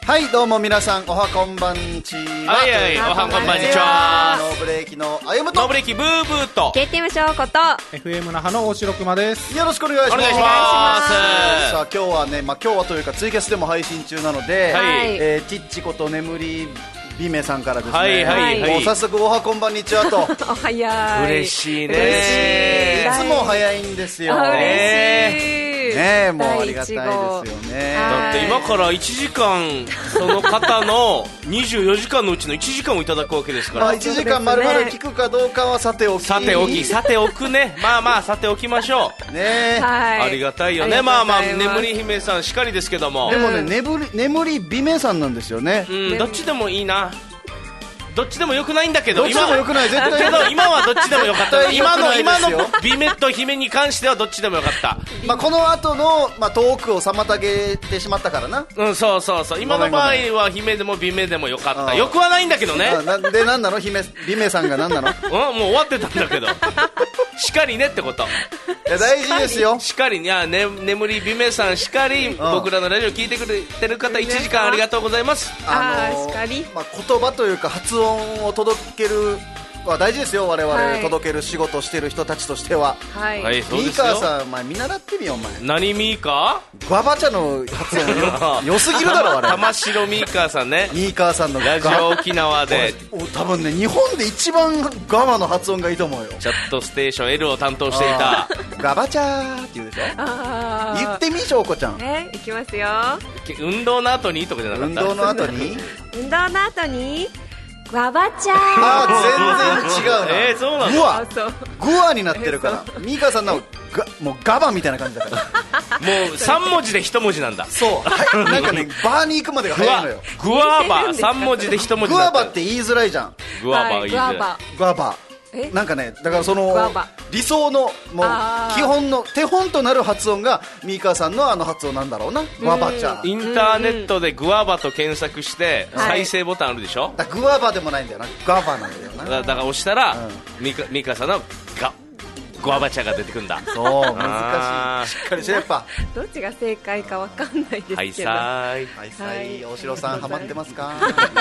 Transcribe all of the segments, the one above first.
はい、どうも皆さん、おはこんばんちは。 はいはい、おはこんばんちは。 ノーブレーキのあゆむと、 ノーブレーキブーブーと、 KTM 翔子と FM 那覇の大城熊です。 よろしくお願いします。 お願いします。 さあ今日はね、今日はというかツイキャスでも配信中なので、 はい、 ちっちこと眠り美芽さんからですね、 はいはいはい、 もう早速おはこんばんにちはとお早い、 嬉しいね。 いつも早いんですよ。 嬉しいね、もうありがたいですよね。 だって今から1時間その方の24時間のうちの1時間をいただくわけですから、 1時間丸々聞くかどうかはさておき、 さておくね。まあまあさておきましょうね、 はい、 ありがたいよね。まあまあ眠り姫さんしかりですけども、 でもね、眠り美芽さんなんですよね。 どっちでもいいな。どっちでもよくないんだけど、 どっちでもよくない、絶対けど今はどっちでもよかった今のよ美芽と姫に関してはどっちでもよかった。 この後の、トークを妨げてしまったからな。 そう今の場合は姫でも美芽でもよかった。よくはないんだけどね。 で、なんなの美芽さんがなんなのもう終わってたんだけどしかりねってこと。 いや大事ですよ。 しかり、いや、眠り美芽さんしかり、僕らのラジオ聞いてくれてる方1時間ありがとうございます。 しかり、 言葉というか発音を届けるは大事ですよ。我々、はい、届ける仕事をしてる人たちとしては。 はい、 そうですよ。 ミーカーさん、お前見習ってみよ。お前何ミーカー？ガバチャの発音良すぎるだろあれ。 玉城ミーカーさんね。 ミーカーさんのラジオ沖縄で多分ね、日本で一番ガバの発音がいいと思うよ。 チャットステーション L を担当していたガバチャーって言うでしょ。言ってみ、しょうこちゃん。 いきますよ。 運動の後にとかじゃなかった？ 運動の後に運動の後にガバチャー。全然違うな。 そうなの。 グワになってるから。ミーカーさんのもうガバみたいな感じだから。 もう3文字で1文字なんだ。 そう、はい、なんかね、バーに行くまでが早いのよ。 グワーバ3文字で1文字。 グワバって言いづらいじゃん。 グワバ言いづらい。 グワバなんかね、だからその理想のもう基本の手本となる発音がミーカーさんのあの発音なんだろうな。グワバちゃん。 インターネットでグワバと検索して再生ボタンあるでしょ。 グワバでもないんだよな、グワバなんだよな。 だから押したらミーカーさんのグワバちゃんが出てくるんだ。 そう、難しい。しっかりしてやっぱどっちが正解かわかんないですけど。 はいさい、大城さんハマってますか？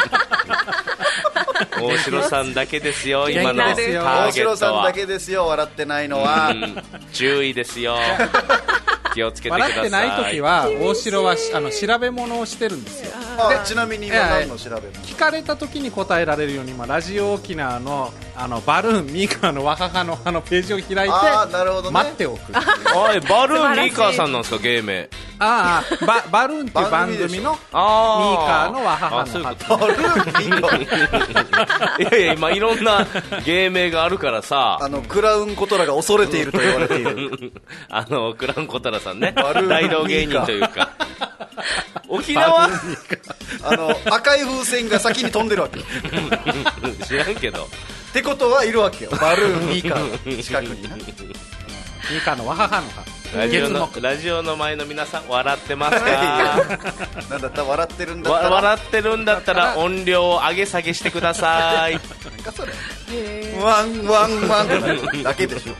大城さんだけですよ、今のターゲットは。 大城さんだけですよ、笑ってないのは。 注意ですよ。気をつけてください。 笑ってない時は大城は調べ物をしてるんですよ。 ちなみに今何の調べ物？聞かれた時に答えられるように、ラジオ沖縄のバルーンミーカーのわははのページを開いて待っておく。 おい、バルーンミーカーさんなんですか、芸名？ バルーンっていう番組のミーカーのわははの発音。 バルーンミーカー。 いやいや、今いろんな芸名があるからさ。 クラウンコトラが恐れていると言われているクラウンコトラさんね、大道芸人というか。沖縄赤い風船が先に飛んでるわけよ。 知らんけど。 ってことはいるわけよ、バルーンミーカーの近くにな。 ミーカーのわははのラジオの前の皆さん、笑ってますか？ なんだったら笑ってるんだったら笑ってるんだったら音量を上げ下げしてください。 なんかそれワンワンワンってなるだけでしょ。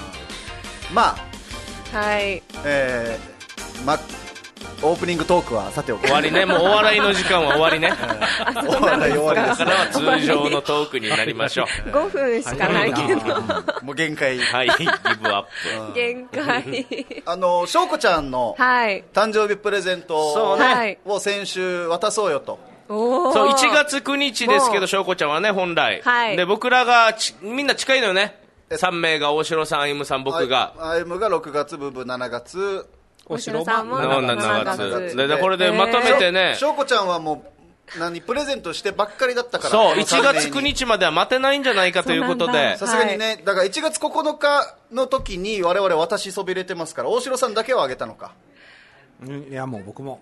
オープニングトークはさておき終わりね。もうお笑いの時間は終わりね。 お笑い終わりです。 だからは通常のトークになりましょう。 5分しかないけど、 もう限界。 はい、ギブアップ。 限界。 翔子ちゃんの誕生日プレゼントを先週渡そうよと。 そう、1月9日ですけど、翔子ちゃんはね、本来で、僕らがみんな近いのよね。3名が大城さん、あゆむさん、僕があゆむが6月、ブブ7月、 お城さんも 7月で、これでまとめてね。 翔子ちゃんはもうプレゼントしてばっかりだったから、 そう、1月9日までは待てないんじゃないかということで、 さすがにね、だから1月9日の時に我々渡しそびれてますから、大城さんだけをあげたのか。 いや、もう僕も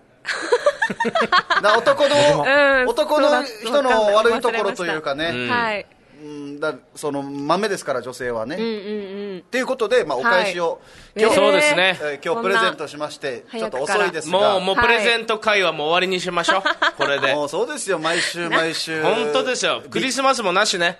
男の人の悪いところというかね、その豆ですから、女性はね。っていうことで、お返しを今日そうですね、 今日プレゼントしまして、ちょっと遅いですが、 もうプレゼント会はもう終わりにしましょう。これでもうそうですよ、毎週本当ですよ。クリスマスもなしね。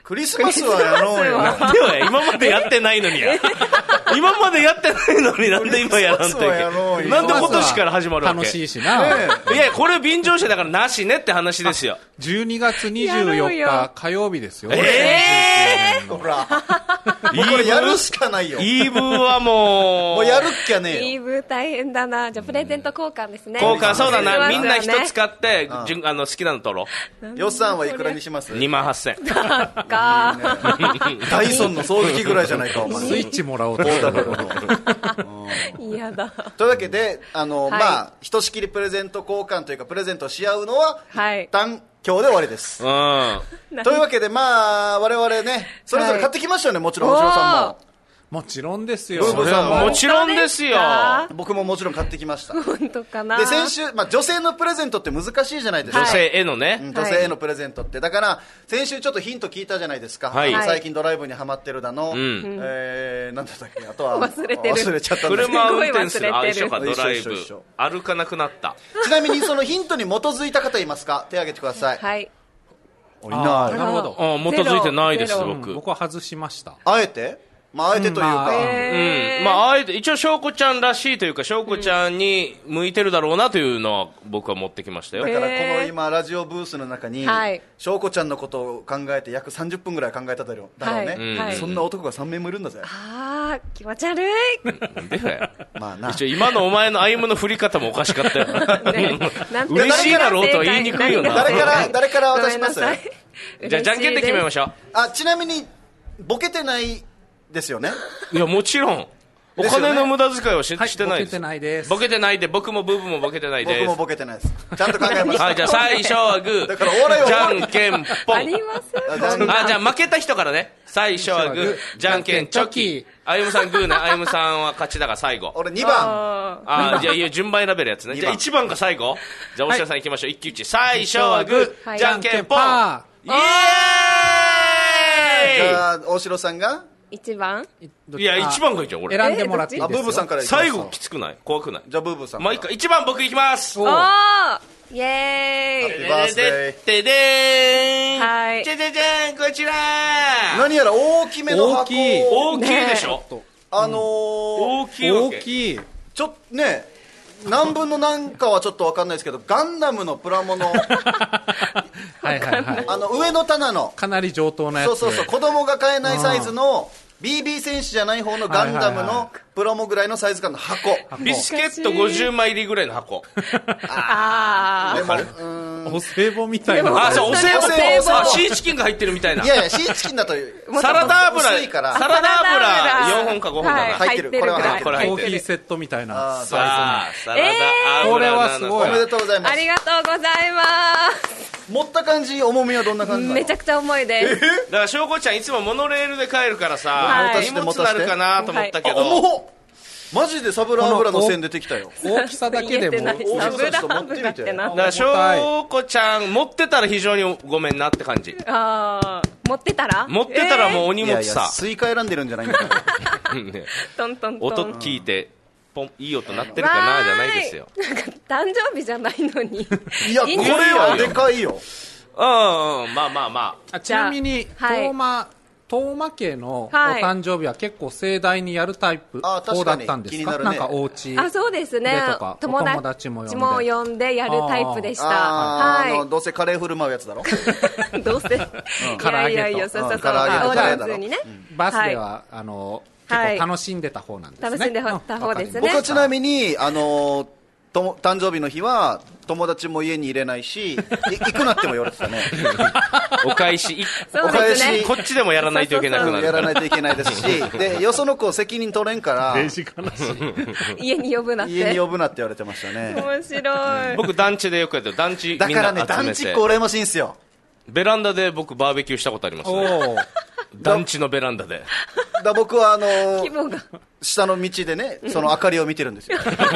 クリスマスはやろうよ。 なんでよ、今までやってないのにや。今までやってないのになんで今やらんといけん。なんで今年から始まるわけ。 楽しいしな。 いや、これ便乗車だからなしねって話ですよ。 12月24日火曜日ですよ。 ほら。もうこれやるしかないよ。 イーブはもうやるっきゃねえよ。 イーブ大変だな。じゃあプレゼント交換ですね。 交換、そうだな。みんな一つ買って、好きなの取ろう。予算はいくらにします？ 28,000。 ダイソンの掃除機ぐらいじゃないか、お前。 スイッチもらおうとしてる。 嫌だ。 というわけで、まあ、ひとしきりプレゼント交換というか、プレゼントし合うのは、一旦、今日で終わりです。というわけで、まあ、我々ね、それぞれ買ってきましたよね、もちろん、大城さんも。 もちろんですよ。 もちろんですよ。 僕ももちろん買ってきました。 本当かな。 で、先週、まあ、女性のプレゼントって難しいじゃないですか。 女性へのね。 女性へのプレゼントって。だから、先週ちょっとヒント聞いたじゃないですか。最近ドライブにハマってるだの。なんだったっけ、あとは。 忘れちゃった。 車運転する一緒か、ドライブ。歩かなくなった。 ちなみに、そのヒントに基づいた方いますか？手挙げてください。 はい。 いない。 なるほど。 基づいてないです、 僕は外しました。 あえて？まあ、あえてというか、 まあ、あえて、一応、翔子ちゃんらしいというか、翔子ちゃんに向いてるだろうなというのは、僕は持ってきましたよ。 だから、この今、ラジオブースの中に、翔子ちゃんのことを考えて、約30分ぐらい考えただろうね。そんな男が3名もいるんだぜ。 ああ、気持ち悪い。 まあな。 一応、今のお前の歩夢の振り方もおかしかったよ。嬉しいだろうとは言いにくいよな。 誰から渡します？ じゃあ、じゃんけんで決めましょう。 ちなみに、ボケてないですよね。 いや、もちろん。お金の無駄遣いはしてないです。 ボケてないです。 ボケてないで、僕もブーブもボケてないです。 僕もボケてないです。ちゃんと考えました。 はい、じゃあ最初はグー。 だからお笑いはじゃんけんぽん。 ありません。じゃあ負けた人からね。最初はグー、じゃんけんチョキ。あゆむさんグーね。あゆむさんは勝ちだから最後。 俺2番。 じゃあいや、順番選べるやつね。じゃあ1番か最後。じゃあ、おしらさん行きましょう。一騎打ち。最初はグー、じゃんけんぽん。イエーイ！ じゃあ、大城さんが 1番？ いや、1番がいいじゃん、俺。 選んでもらっていいですよ。 ブーブーさんからいきます。最後きつくない？怖くない？ じゃあ、ブーブーさん。 まあ、いいか。1番僕いきます。 おー！イエーイ！ ハッピーバースデー。ででーん。 はい。 じゃじゃじゃん、こちらー。 何やら大きめの箱。 大きいでしょ？ 大きい。 ちょっとね、何分の何かはちょっと分かんないですけど、ガンダムのプラモの上の棚のかなり上等なやつ。 そう子供が買えないサイズの BB 戦士じゃない方のガンダムのプラモぐらいのサイズ感の箱。 ビスケット50枚入りぐらいの箱。 ああ。 お歳暮みたいな。 あ、そう、お歳暮。シーチキンが入ってるみたいな。 いやいや、シーチキンだとサラダ油薄いから。 サラダ油4本か5本かな。 入ってる。これは入ってる。 コーヒーセットみたいなサイズの。 サラダ油。 これはすごい。 おめでとうございます。 ありがとうございます。 持った感じ、重みはどんな感じなの？ めちゃくちゃ重いです。 だから翔子ちゃんいつもモノレールで帰るからさ、荷物なるかなと思ったけど。 重っ！マジでサブラ油の線出てきたよ。 大きさだけでも。 サブラ油ってな。 だから翔子ちゃん持ってたら非常にごめんなって感じ。 持ってたら？ 持ってたらもうお荷物さ。 スイカ選んでるんじゃないんだから。 トントントン。 音聞いて。いい音鳴ってるかなじゃないですよ。 なんか誕生日じゃないのに。 いや、これはでかいよ。 まあ。 ちなみに、東間家のお誕生日は結構盛大にやるタイプ方だったんですか？なんかお家あ、そうですね。友達も呼んでやるタイプでした。 どうせカレー振る舞うやつだろ？ どうせ。いやいや、そう。 唐揚げだろ？ バスでは、結構楽しんでた方なんですね。 楽しんでた方ですね。 僕はちなみに、誕生日の日は友達も家に入れないし、行くなっても言われてたね。 お返しこっちでもやらないといけなくなる。 やらないといけないですし、でよその子責任取れんから家に呼ぶなって言われてましたね。 面白い。 僕団地でよくやってる。団地みんな集めて。 だからね、団地っ子羨ましいんすよ。 ベランダで僕バーベキューしたことありますね。団地のベランダで。 僕は下の道でね、その明かりを見てるんですよ。 怖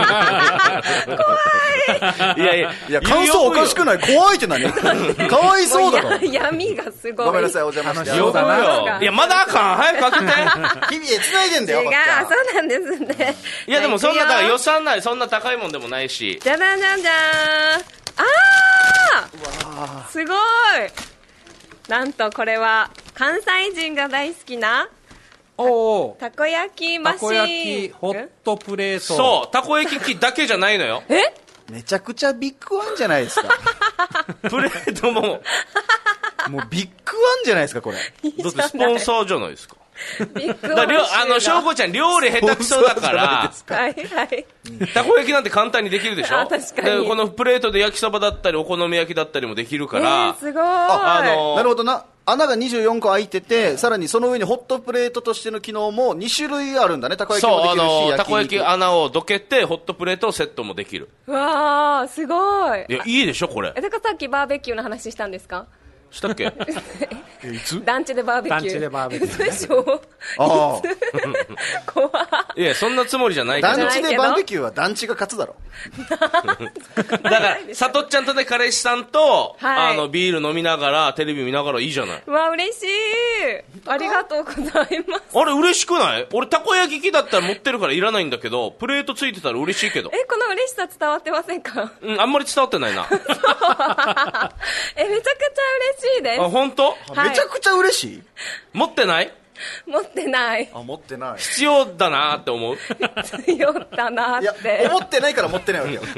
い。いや、感想おかしくない？怖いって何？かわいそうだろ。 闇がすごい。 ごめんなさい、お邪魔して。 いや、まだあかん。早く開けて。 日々繋いでんだよ。 違う、そうなんですね。 いや、でもそんな、だから予算ない、そんな高いもんでもないし。 じゃじゃんじゃんじゃーん。すごい。なんとこれは関西人が大好きなたこ焼きマシン、 たこ焼きホットプレート。 そう、たこ焼き器だけじゃないのよ。 めちゃくちゃビッグワンじゃないですか。 プレートももうビッグワンじゃないですかこれ。だってスポンサーじゃないですか。 ビッグワン。 翔子ちゃん料理下手くそだから、 はいはい。 たこ焼きなんて簡単にできるでしょ。 確かに。 このプレートで焼きそばだったりお好み焼きだったりもできるから。 すごい。 なるほどな。穴が24個開いてて、さらにその上にホットプレートとしての機能も2種類あるんだね。たこ焼きもできるし、 そう、たこ焼き穴をどけてホットプレートをセットもできる。 わー、すごい。 いや、いいでしょこれ。 だからさっきバーベキューの話したんですか？ したっけ？いつ？団地でバーベキュー。 団地でバーベキュー。 でしょ？ ああ。 怖いや、そんなつもりじゃないけど。 団地でバーベキューは団地が勝つだろ。 だから、さとっちゃんとね、彼氏さんと、ビール飲みながら、テレビ見ながらいいじゃない。 うわ、嬉しい。ありがとうございます。 あれ、嬉しくない？俺、たこ焼き器だったら持ってるからいらないんだけど、プレートついてたら嬉しいけど。 この嬉しさ伝わってませんか？ あんまり伝わってないな。 めちゃくちゃ嬉しいです。 あ、本当？ めちゃくちゃ嬉しい？ 持ってない？ 持ってない。 持ってない。 必要だなって思う。 必要だなって。 いや、思ってないから持ってないわけよ。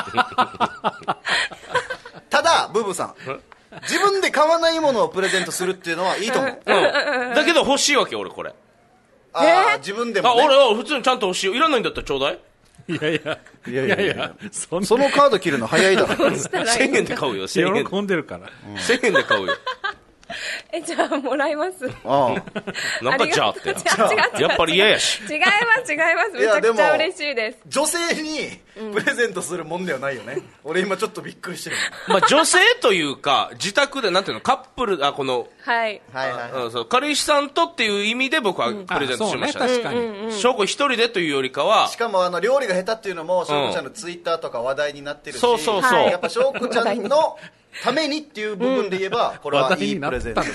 ただ、ブーブーさん。自分で買わないものをプレゼントするっていうのはいいと思う。 だけど欲しいわけ、俺これ。 自分でもね。 俺は普通にちゃんと欲しいよ。いらないんだったらちょうだい。 いや、 そのカード切るの早いだろ。 1000円で買うよ、1000円。 喜んでるから。 1000円で買うよ。 じゃあもらいます。 なんかじゃあってやっぱり嫌やし。 違いますめちゃくちゃ嬉しいです。 女性にプレゼントするもんではないよね。俺今ちょっとびっくりしてる。 まあ女性というか自宅でなんていうの、カップル、この彼氏さんとっていう意味で僕はプレゼントしましたね。 確かに。 翔子一人でというよりかは、 しかも料理が下手っていうのも翔子ちゃんのツイッターとか話題になってるし、 そうやっぱ翔子ちゃんのためにっていう部分で言えば、これはいいプレゼントです。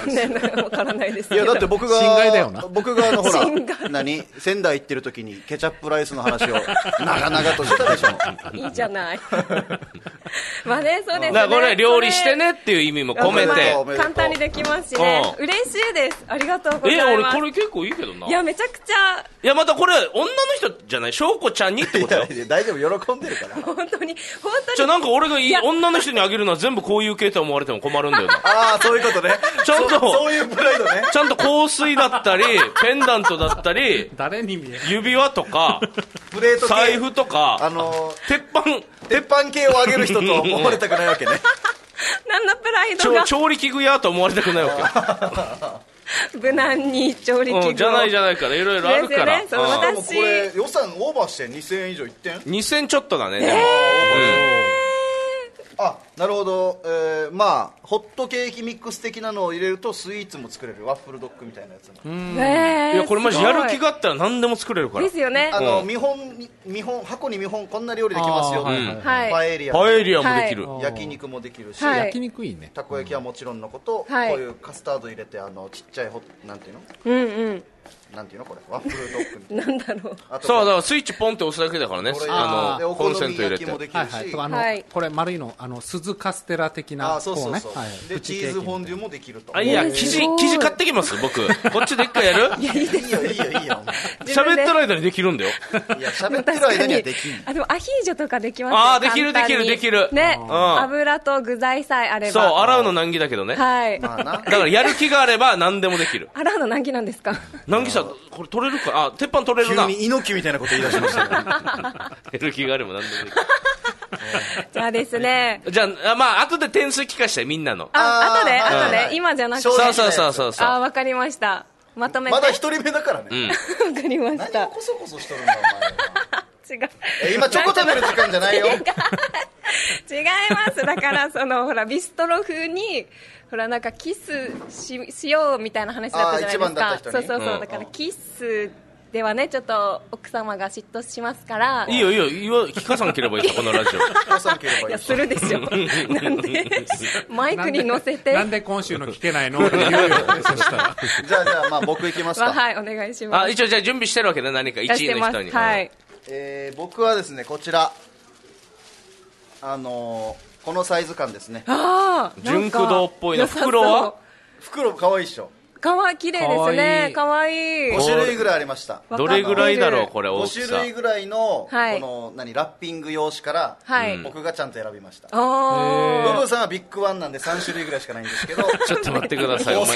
わからないです。 いやだって僕が心外だよな。 ほら仙台行ってる時にケチャップライスの話を長々としてたでしょ。 いいじゃない。まあね、そうですね。 だからこれ料理してねっていう意味も込めて簡単にできますしね。嬉しいです。ありがとうございます。 俺これ結構いいけどな。 いやめちゃくちゃ。 いやまたこれ女の人じゃない、翔子ちゃんにってことよ。 大丈夫、喜んでるから。 本当に。 じゃあなんか俺が女の人にあげるのは全部こういう系と思われても困るんだよな。 ああ、そういうことね。 ちゃんとそういうプライドね。 ちゃんと香水だったりペンダントだったり、 誰に見える？ 指輪とかプレート系、 財布とか、 鉄板系をあげる人と思われたくないわけね。 何のプライドが。 調理器具屋と思われたくないわけ。無難に調理器具じゃないからいろいろあるから。 でもこれ予算オーバーして2000円以上いってん ？2000ちょっとだね。でもなるほど。まあホットケーキミックス的なのを入れるとスイーツも作れる、ワッフルドッグみたいなやつ。 いやこれマジやる気があったら何でも作れるから。 ですよね。 箱に見本こんな料理できますよ。 パエリアもできる。 焼肉もできるし、 焼肉いいね。 たこ焼きはもちろんのこと、こういうカスタード入れてちっちゃいなんていうの？なんていうのこれ、ワッフルドッグなんだろう。 そうだからスイッチポンって押すだけだからね。コンセント入れて。 これ丸いの鈴カステラ的な方ね。 でチーズフォンデュもできると。 いや生地買ってきます僕。こっちで一回やる？ いやいいよ。 喋ってる間にできるんだよ。 いや喋ってる間にはできん。 でもアヒージョとかできますよ。 できる。 ね。油と具材さえあれば。 そう洗うの難儀だけどね。 はい。 だからやる気があれば何でもできる。 洗うの難儀なんですか？ 難儀さこれ取れるか。鉄板取れるな。 急に猪木みたいなこと言い出しましたね。 やる気があれば何でもできる。 じゃあですね。 じゃあまあ後で点数聞かしてみんなの。 後で今じゃなくて。 そう。 わかりました。まとめて。 まだ一人目だからね。 わかりました。 何をこそこそしとるんだお前。 違う。 今チョコ食べる時間じゃないよ。違います。だからほらビストロ風にほらなんかキスしようみたいな話だったじゃないですか。そうだからキスではねちょっと奥様が嫉妬しますから。 いいよ聞かさんければいいさこのラジオ。聞かさんければいい。いやするでしょ。なんでマイクに乗せて。 なんで今週の聞けないのって言うよ。そしたら。 じゃあまあ僕行きますか。 はいお願いします。 一応じゃあ準備してるわけね何か1位の人に。 はい。 僕はですねこちらこのサイズ感ですね。 純駆動っぽいの。袋かわいいっしょ。 綺麗ですね。かわいい。 5種類ぐらいありました。 どれぐらいだろうこれ大きさ。 5種類ぐらいの、このラッピング用紙から、僕がちゃんと選びました。ブブさんはビッグワンなんで3種類ぐらいしかないんですけど。 ちょっと待ってください。お前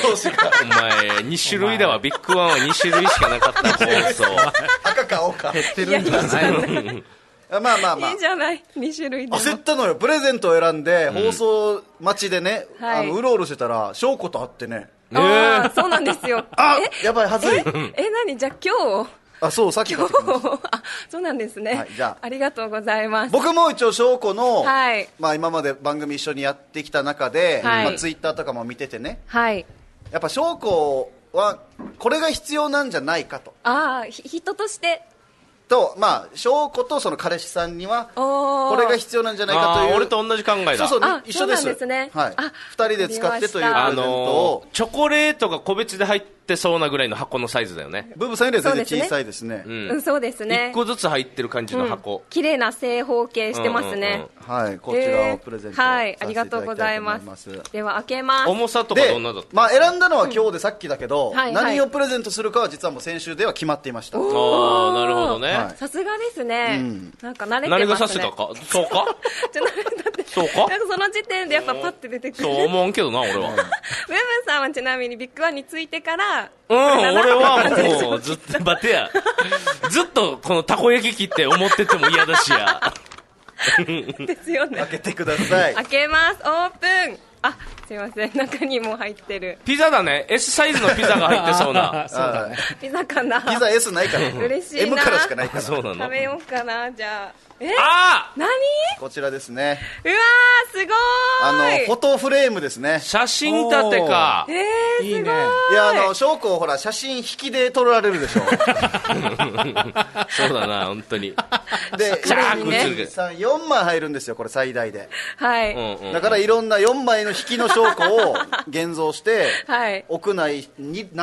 2種類だわ。ビッグワンは2種類しかなかった放送。 赤か青か。 減ってるんじゃないの？ まあいいじゃない、2種類でも。 焦ったのよ。プレゼントを選んで、放送待ちでね、うろうろしてたら翔子と会ってね。 そうなんですよ。 やばい、はずい。 何じゃあ今日、 そう、さっき買ってきました。 そうなんですね。じゃあ、ありがとうございます。 僕も一応翔子の、今まで番組一緒にやってきた中で、ツイッターとかも見ててね、やっぱ翔子はこれが必要なんじゃないかと。 人としてと、翔子とその彼氏さんにはこれが必要なんじゃないかという。 俺と同じ考えだ。 そう一緒です。2人で使ってというプレゼントを。 チョコレートが個別で入ってそうなぐらいの箱のサイズだよね。 ブブさんよりは全然小さいですね。 そうですね。 1個ずつ入ってる感じの箱。 綺麗な正方形してますね。 こちらをプレゼントさせていただきたいと思います。 ありがとうございます。では開けます。 重さとかどんなだった？ 選んだのは今日でさっきだけど、何をプレゼントするかは実はもう先週では決まっていました。 なるほどね。 さすがですね。なんか慣れてますね。 何がさせたか？そうか？そうか？ なんかその時点でやっぱパッて出てくる。 そう思うけどな、俺は。 ブブさんはちなみにビッグワンについてから、 俺はもうずっと待てや。ずっとこのたこ焼き器って思ってても嫌だしや。 ですよね。 開けてください。 開けます。オープン。すいません、中にも入ってる。 ピザだね。 S サイズのピザが入ってそうな。 そうだね。 ピザかな。 ピザ S ないから。 嬉しいな。 M からしかないから。 そうなの。 食べようかな。じゃあ。 何？ こちらですね。 うわー、すごーい。 フォトフレームですね。 写真立てか。 いいね。 いや、翔子ほら写真引きで撮られるでしょ。 そうだな、本当に。 で、4枚入るんですよ、これ最大で。だからいろんな4枚の引きの翔子を現像して、置くなり、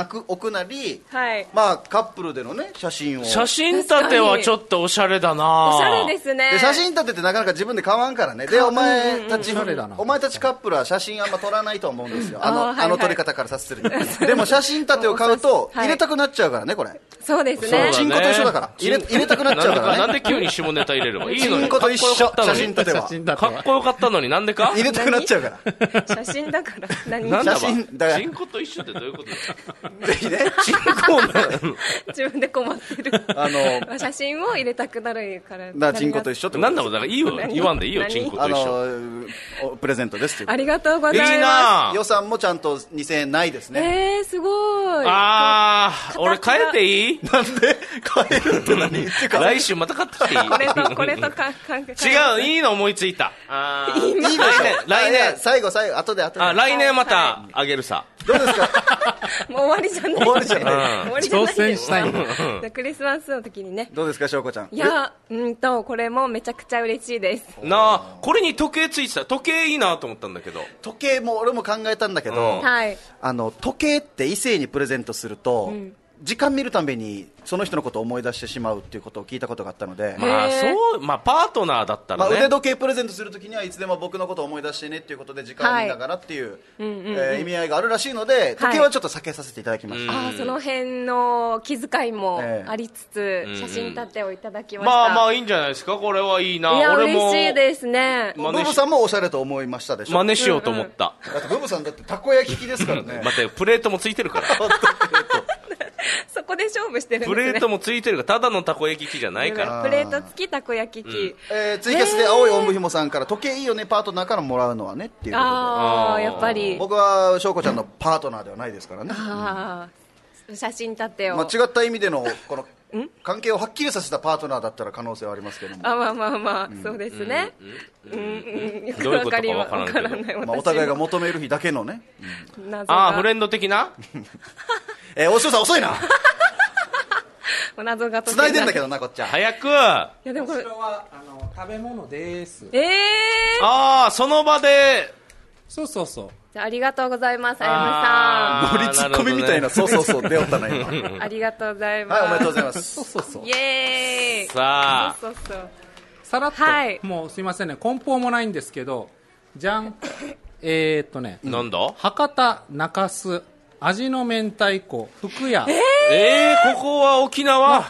カップルでのね、写真を。 写真立てはちょっとおしゃれだな。 おしゃれですね。 写真立てってなかなか自分で買わんからね。で、お前たちカップルは写真あんま撮らないと思うんですよ。あの撮り方から察するに。でも写真立てを買うと入れたくなっちゃうからね、これ。 そうですね。 チンコと一緒だから。入れたくなっちゃうからね。 なんで急に下ネタ入れるの？いいのに。 チンコと一緒、写真立ては。 かっこよかったのになんでか？ 入れたくなっちゃうから。 写真だから。 写真だから。チンコと一緒ってどういうことですか？ ぜひね。 チンコ自分で困ってる。写真を入れたくなるから。 だチンコと一緒ってこと。 なんだろう、だからいいよ。言わんでいいよ、チンコと一緒。 プレゼントですって。 ありがとうございます。 いいな。 予算もちゃんと2000円ないですね。 すごい。 俺変えていい？ なんで変えるって何言ってか。 来週また買ってきていい？ これと関係。 違う、いいの思いついた。 いいでしょ。 来年。 最後、後で。 来年またあげるさ。 どうですか？ もう終わりじゃない。 終わりじゃない。 挑戦したいんだ。クリスマスの時にね。 どうですか、翔子ちゃん。 いや、これもめちゃくちゃ嬉しいです。 これに時計ついてた。時計いいなと思ったんだけど。 時計も俺も考えたんだけど、時計って異性にプレゼントすると、時間見るたびにその人のことを思い出してしまうっていうことを聞いたことがあったので、 パートナーだったらね、 腕時計プレゼントするときにはいつでも僕のことを思い出してねっていうことで時間を見ながらっていう意味合いがあるらしいので、時計はちょっと避けさせていただきました。 その辺の気遣いもありつつ、写真立てをいただきました。 まあいいんじゃないですか。これはいいな。 俺も嬉しいですね。 ブブさんもおしゃれと思いましたでしょ。 真似しようと思った。 だってブブさんだってたこ焼き器ですからね。 待って、プレートもついてるから。 そこで勝負してるんですね。 プレートもついてるから、ただのたこ焼き器じゃないから。 プレート付きたこ焼き器。 ツイキャスで青いおんぶひもさんから時計いいよねパートナーからもらうのはねっていうことで。 やっぱり。 僕は翔子ちゃんのパートナーではないですからね。 写真立てを。 違った意味でのこの関係をはっきりさせたパートナーだったら可能性はありますけども。 そうですね。 どういうことかわからんけど。 お互いが求める日だけのね。 フレンド的な。 おしろさん遅いな。 謎が繋いでんだけどな、こっちは。 早く。いやでもこれは食べ物です。 その場で。 そう。 じゃあ、ありがとうございます、あやむさん。 ノリツッコミみたいな、そう出よったな、今。 ありがとうございます。 はい、おめでとうございます。 そう。イエーイ。 さあ。 さらっと、もうすいませんね、梱包もないんですけど、じゃん。 なんだ？ 博多中洲味の明太子福屋。 ここは沖縄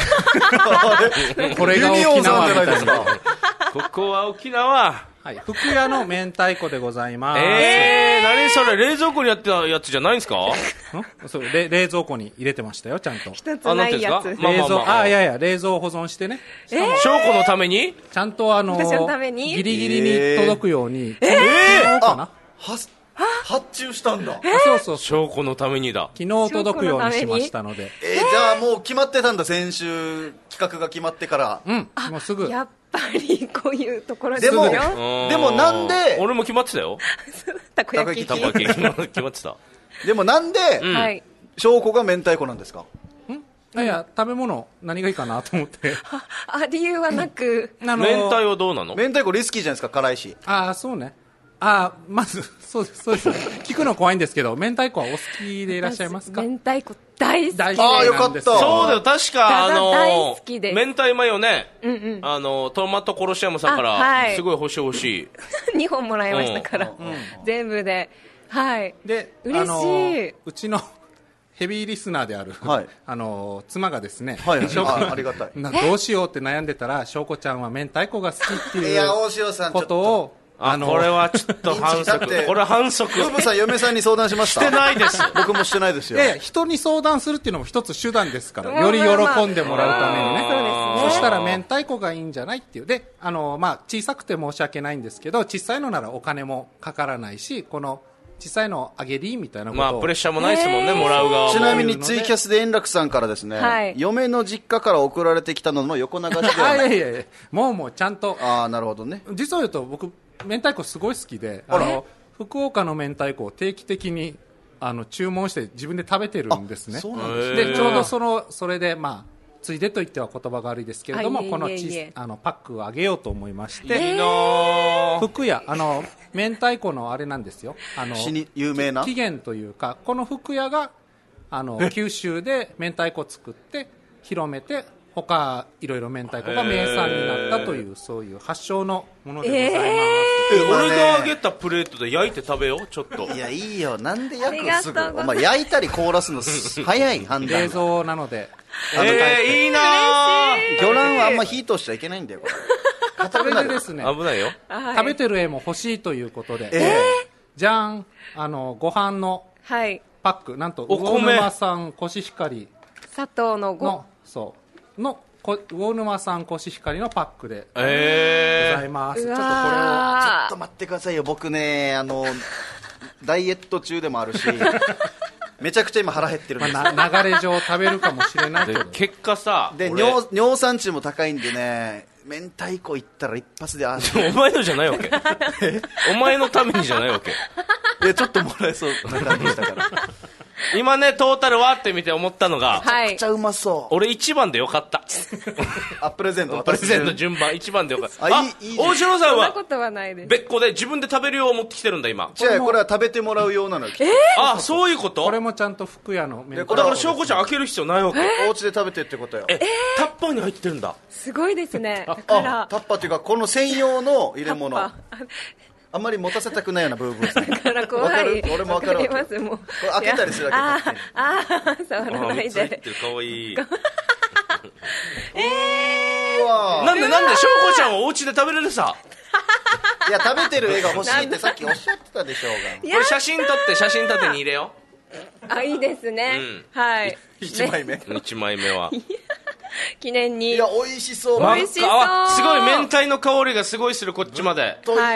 これが沖縄みたいな。 ここは沖縄。 はい、福屋の明太子でございます。 何それ、冷蔵庫にあったやつじゃないんですか？ そう冷蔵庫に入れてましたよ、ちゃんと。 一つないやつ。 冷蔵保存してね。 翔子のためにちゃんとギリギリに届くように。 発注したんだ。 そう翔子のためにだ。 昨日届くようにしましたので。 じゃあもう決まってたんだ、先週企画が決まってから。 もうすぐ。 やっぱりこういうところでもなんで俺も決まってたよ。 たこ焼き決まってた。 でもなんで翔子が明太子なんですか？ いや、食べ物何がいいかなと思って。 理由はなく。 明太はどうなの？ 明太子リスキーじゃないですか、辛いし。 そうね。まず、そうです。聞くの怖いんですけど、明太子はお好きでいらっしゃいますか？ 明太子大好き。 よかった。 そうだよ、確か、 大好きです。 明太マヨね、トマトコロシアムさんから、すごい欲しい。 2本もらいましたから、全部で。はい。 で、 嬉しい。 うちの、ヘビーリスナーである、妻がですね、 ありがたい。 どうしようって悩んでたら、翔子ちゃんは明太子が好きっていうことを、 これはちょっと反則。これは反則。 ブーブさん、嫁さんに相談しました？ してないです。 僕もしてないですよ。 人に相談するっていうのも一つ手段ですから、より喜んでもらうためにね。そしたら明太子がいいんじゃないっていう。で、小さくて申し訳ないんですけど、小さいのならお金もかからないし、この、小さいのあげりみたいなことを。 プレッシャーもないですもんね、もらう側も。 ちなみにツイキャスで円楽さんからですね、嫁の実家から送られてきたのの横流しではない。 いや、もうちゃんと。 なるほどね。 実を言うと僕、明太子すごい好きで、福岡の明太子を定期的に注文して自分で食べてるんですね。 そうなんですね。 で、ちょうどそれで、ついでと言っては言葉が悪いですけれども、このパックをあげようと思いまして、福屋、明太子のあれなんですよ。 有名な起源というか、この福屋が、九州で明太子を作って、広めて、他いろいろ明太子が名産になったという、そういう発祥のものでございます。 俺が揚げたプレートで焼いて食べよう、ちょっと。 いや、いいよ、なんで焼くすぐ。お前焼いたり凍らすの早い判断。 冷蔵なので。 いいなぁ。魚卵はあんま火通しちゃいけないんだよ、これ。 それでですね、 危ないよ。 食べてる絵も欲しいということで、じゃん、ご飯のパック、なんと魚沼産コシヒカリ砂糖の魚沼産コシヒカリのパックでございます。 ちょっと待ってくださいよ。僕ね、ダイエット中でもあるし、めちゃくちゃ今腹減ってるんですよ。 流れ上食べるかもしれないけど。 結果さ、 で尿酸値も高いんでね、明太子行ったら一発でお前のじゃないわけ。お前のためにじゃないわけ。 ちょっともらえそうな感じしたから。 今ね、トータルはって見て思ったのが、 めちゃくちゃうまそう。 俺1番でよかった。 プレゼント順番1番でよかった。大城さんは別個で自分で食べるよう持ってきてるんだ今。 違う、これは食べてもらうようなのよ。 そういうこと。 これもちゃんと福屋のだから翔子ちゃん開ける必要ないわけ。 お家で食べてってことよ。 タッパーに入ってるんだ。 すごいですね。 タッパーっていうか、この専用の入れ物。あんまり持たせたくないような部分。 だから怖い。 俺も分かるわけ。 もう開けたりするわけ。 触らないで。 かわいい。なんで翔子ちゃんはお家で食べれるさ。 いや、食べてる絵が欲しいってさっきおっしゃってたでしょうが。 これ写真撮ってに入れよう。いいですね。はい。 1枚目。 1枚目は。 記念に。 いや、美味しそう。 美味しそう。 すごい明太の香りがすごいする、こっちまで。 はい。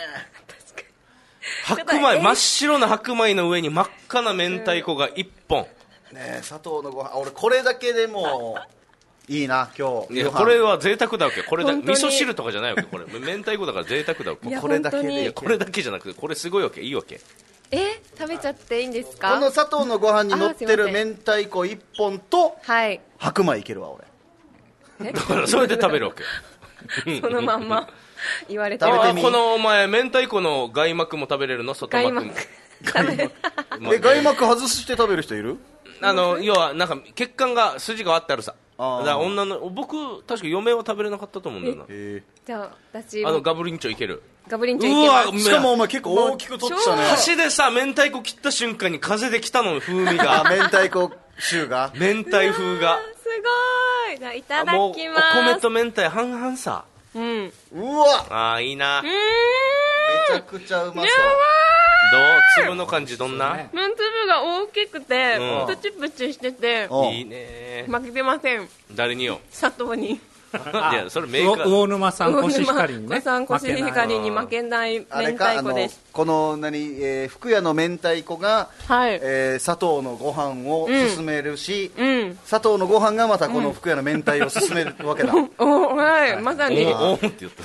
白米、真っ白な白米の上に真っ赤な明太子が1本。 ねえ、砂糖のご飯。俺これだけでもいいな、今日。 いや、これは贅沢だわけ。これだ、味噌汁とかじゃないわけ。これ明太子だから贅沢だわけ。 これだけで。 これだけじゃなくて、これすごいわけ、いいわけ。 食べちゃっていいんですか？ この砂糖のご飯に乗ってる明太子1本と白米いけるわ、俺。 だからそれで食べるわけ。 そのまんま言われてこのお前明太子の外膜も食べれるの？外膜も。 外膜外して食べる人いる？ 要はなんか血管が筋があってあるさ。だから僕確か嫁は食べれなかったと思うんだよな。 じゃあ私ガブリンチョいける。 ガブリンチョいけます。 しかもお前結構大きく取ってたね。 箸でさ、明太子切った瞬間に風で来たの、風味が。 明太子臭が。 明太風が。 すごい。じゃあいただきます。もうお米と明太半々さ。 うん。 うわああ、いいな。めちゃくちゃうまそう。 どう粒の感じどんな？ 粒が大きくて、プチプチしてて、 いいね。 負けてません。 誰によ？ 佐藤に。 いや、それメーカー。 魚沼産コシヒカリにね。 魚沼産コシヒカリに負けない明太子です。 この福屋の明太子が、佐藤のご飯を勧めるし、佐藤のご飯がまたこの福屋の明太を勧めるわけだ。 はい、まさに。 おーって言った。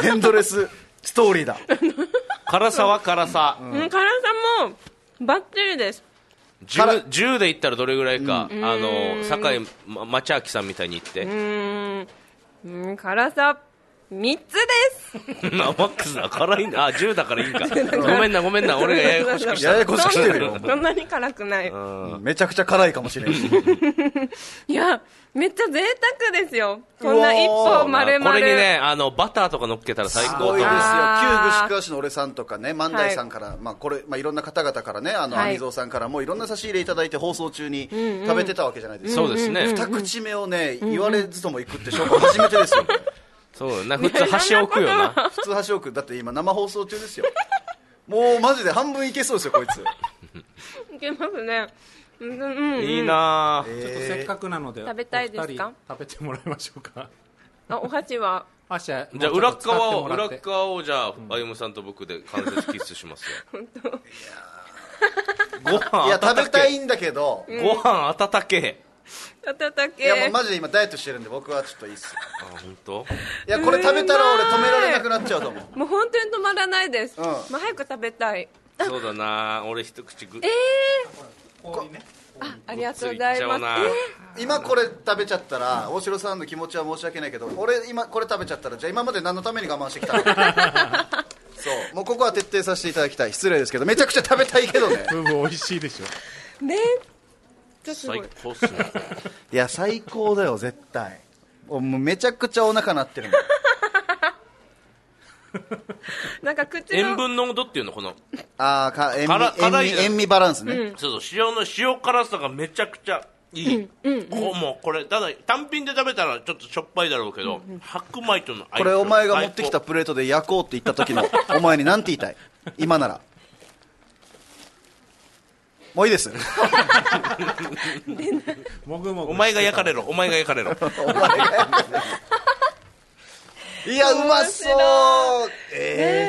エンドレスストーリーだ。 辛さは辛さ。 辛さもバッチリです。 10で言ったらどれぐらいか、酒井町明さんみたいに言って。 辛さ3つですマックスだ、辛いんだ。10だからいいんか。ごめんな、俺がややこしくした。 ややこしくしてるよ。 そんなに辛くない。 めちゃくちゃ辛いかもしれない。 いや、めっちゃ贅沢ですよ。こんな一本丸々。 これにね、バターとか乗っけたら最高。 すごいですよ。旧串川市の俺さんとかね、万代さんから、いろんな方々からね、網蔵さんからもいろんな差し入れいただいて放送中に食べてたわけじゃないですか。 そうですね。 二口目をね、言われずともいくって紹介初めてですよ。 そうな、普通箸置くよな。 普通箸置く。だって今生放送中ですよ。もうマジで半分いけそうですよ、こいつ。 いけますね。 いいな。 ちょっとせっかくなので食べたいですか？ 食べてもらいましょうか。 お箸は？ じゃあ裏側をじゃあ歩夢さんと僕で間接キスしますよ。 本当。 ご飯いや食べたいんだけど、 ご飯温け。 いやもうマジで今ダイエットしてるんで僕はちょっといいっす。 本当？ いやこれ食べたら俺止められなくなっちゃうと思う。 もう本当に止まらないです。早く食べたい。 そうだな、俺一口ありがとうございます。 今これ食べちゃったら大城さんの気持ちは申し訳ないけど、俺今これ食べちゃったらじゃあ今まで何のために我慢してきたの？そうもうここは徹底させていただきたい。失礼ですけどめちゃくちゃ食べたいけどね。 美味しいでしょ。 ね。 最高っすね。 いや最高だよ絶対。もうめちゃくちゃお腹鳴ってるもん。 なんか口の塩分濃度っていうのこの塩味バランスね。 そう塩辛さがめちゃくちゃいい。もうこれただ単品で食べたらちょっとしょっぱいだろうけど、白米とのこれお前が持ってきたプレートで焼こうって言った時のお前に何て言いたい？今ならもういいです。 お前が焼かれろ。 いやうまそう。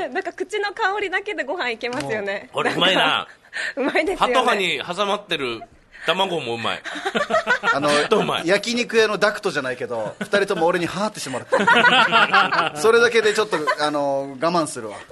なんか口の香りだけでご飯いけますよね。 これうまいな。 うまいですよね。 歯と歯に挟まってる卵もうまい。 焼肉屋のダクトじゃないけど2人とも俺にハーってしてもらってそれだけでちょっと我慢するわ。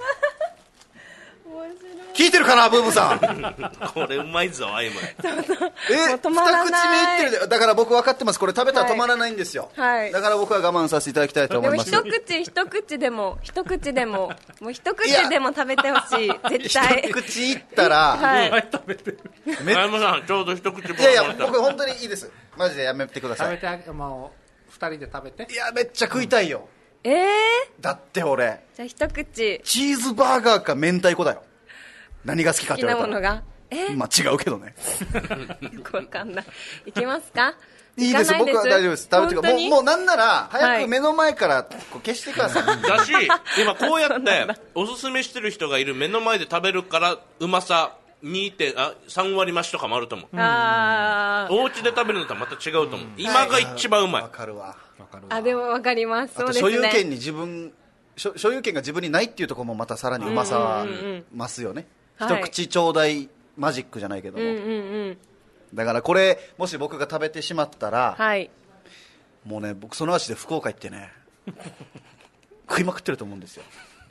聞いてるかなブームさん。 これうまいぞあいまい。 二口目いってる。だから僕分かってます。これ食べたら止まらないんですよ。だから僕は我慢させていただきたいと思います。 でも一口でももう一口でも食べてほしい。絶対一口いったら食べてる。 あいまさんちょうど一口。 いや僕本当にいいです。マジでやめてください。 もう2人で食べて。 いやめっちゃ食いたいよ。だって俺じゃあ一口チーズバーガーか明太子だよ。何が好きかって言われたら。 好きなものがまあ違うけどね。 よくわかんない。いきますか？ いいです。僕は大丈夫です。食べてください。もうなんなら早く目の前から消してください。 だし今こうやっておすすめしてる人がいる目の前で食べるからうまさ3割増しとかもあると思う。お家で食べるのとはまた違うと思う。今が一番うまい。 わかるわ。 でもわかります。そうですね。 所有権が自分にないっていうところもまたさらにうまさは増すよね。一口ちょうだいマジックじゃないけども、だからこれもし僕が食べてしまったら、もうね僕その足で福岡行ってね食いまくってると思うんですよ。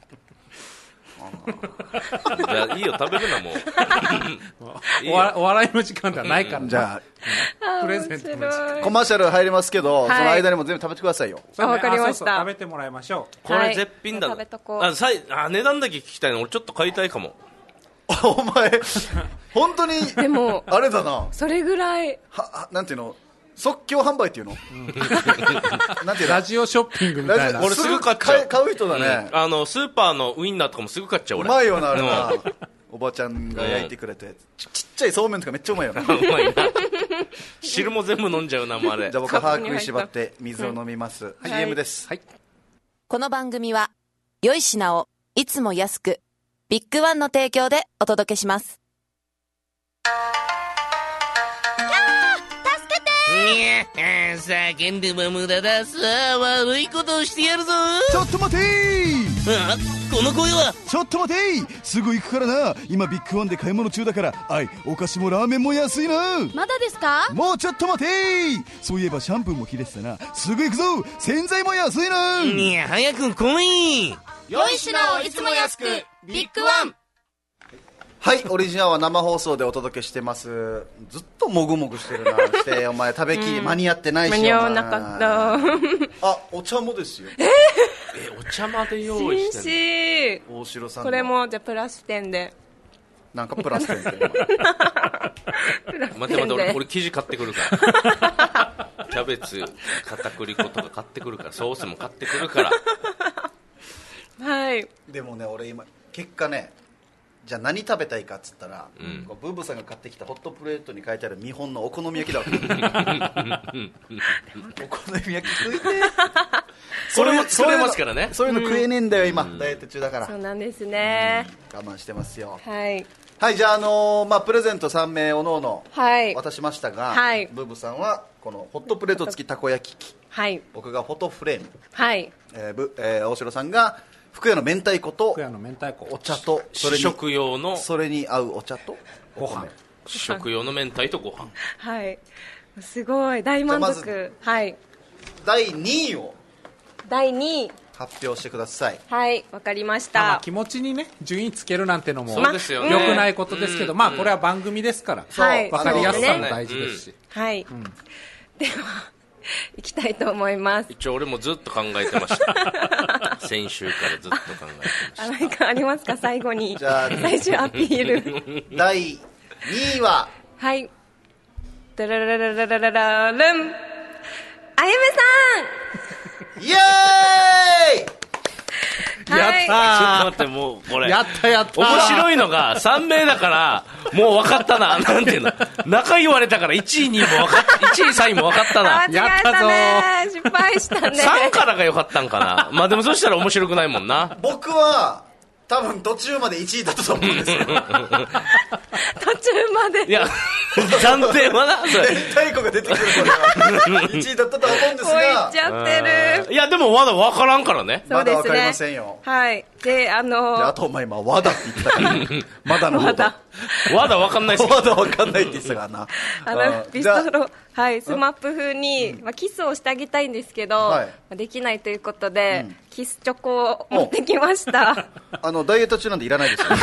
いやいいよ食べるなもう。 お笑いの時間ではないから。 じゃあプレゼントの時間。 コマーシャル入りますけど、その間にも全部食べてくださいよ。 わかりました。 食べてもらいましょう。 これ絶品だ。値段だけ聞きたいの。俺ちょっと買いたいかも。 お前本当にでもあれだな。 それぐらいなんていうの即興販売っていうの、 なんていうラジオショッピングみたいな。 俺すぐ買っちゃう。 買う人だね、 スーパーのウインナーとかもすぐ買っちゃう俺。 うまいよなあれな、おばちゃんが焼いてくれて、ちっちゃいそうめんとかめっちゃうまいよな。うまいな。 汁も全部飲んじゃうなもあれ。 じゃあ僕は歯食いしばって水を飲みます、CM です、はい。 この番組は良い品をいつも安く、ビッグワンの提供でお届けします。 叫んでも無駄だ。さあ悪いことをしてやるぞ。 ちょっと待てー。この声は。 ちょっと待てー。すぐ行くからな。今ビッグワンで買い物中だから。お菓子もラーメンも安いな。 まだですか。 もうちょっと待てー。そういえばシャンプーも切れてたな。すぐ行くぞ。洗剤も安いな。 いや早く来い。 良い品をいつも安く、ビッグワン。 はい、オリジナルは生放送でお届けしてます。ずっともぐもぐしてるな。してお前食べきり間に合ってないし。 間に合わなかった。 あ、お茶もですよ。 お茶まで用意してる。 大城さんこれもじゃあプラス点で。 なんかプラス点で。 待って俺生地買ってくるからキャベツ片栗粉とか買ってくるから、ソースも買ってくるから。 はい。 でもね、俺今結果ね、じゃあ何食べたいかっつったら、ブーブーさんが買ってきたホットプレートに書いてある見本のお好み焼きだわけ。お好み焼き食いてそれも作れますからね。 そういうの食えねえんだよ今、ダイエット中だから。 そうなんですね、 我慢してますよ。 はいはい、じゃあプレゼント3名おのおの渡しましたが、 はい、 ブーブーさんはこのホットプレート付きたこ焼き器、 はい、 僕がフォトフレーム、 はい、 大城さんが福屋の明太子とお茶と試食用のそれに合うお茶とご飯、試食用の明太とご飯。 はい、すごい大満足。はい、 第2位を発表してください。 はい、わかりました。 気持ちにね順位つけるなんてのもそうですよね、 良くないことですけど、これは番組ですから、わかりやすさも大事ですし、 はい、では行きたいと思います。 一応俺もずっと考えてました先週からずっと考えてました。 何かありますか最後に。 じゃあ最終アピール第2位は、 はい、ダラララララララルン、あゆめさんイエーイやったー。ちょっと待って、もうこれやった面白いのが3名だからもう分かったな。なんていうの、中言われたから1位2位も分かった1位3位も分かったな。 やったぞー。失敗したね。 3からが良かったんかな。まあでもそしたら面白くないもんな。 僕は多分途中まで1位だったと思うんですよ。途中まで。 いや暫定はな、 明太子が出てくるから1位だったと思うんですが、 こう言っちゃってる。 いやでもまだ分からんからね。 そうですね、 まだ分かりませんよ。 はい。であとお前今和だって言ったからまだの方だまだ分かんないっす。 まだ分かんないって言ってたからな。 ビストロ、はい、スマップ風に、キスをしてあげたいんですけど、できないということで、キスチョコを持ってきました。 ダイエット中なんでいらないですよ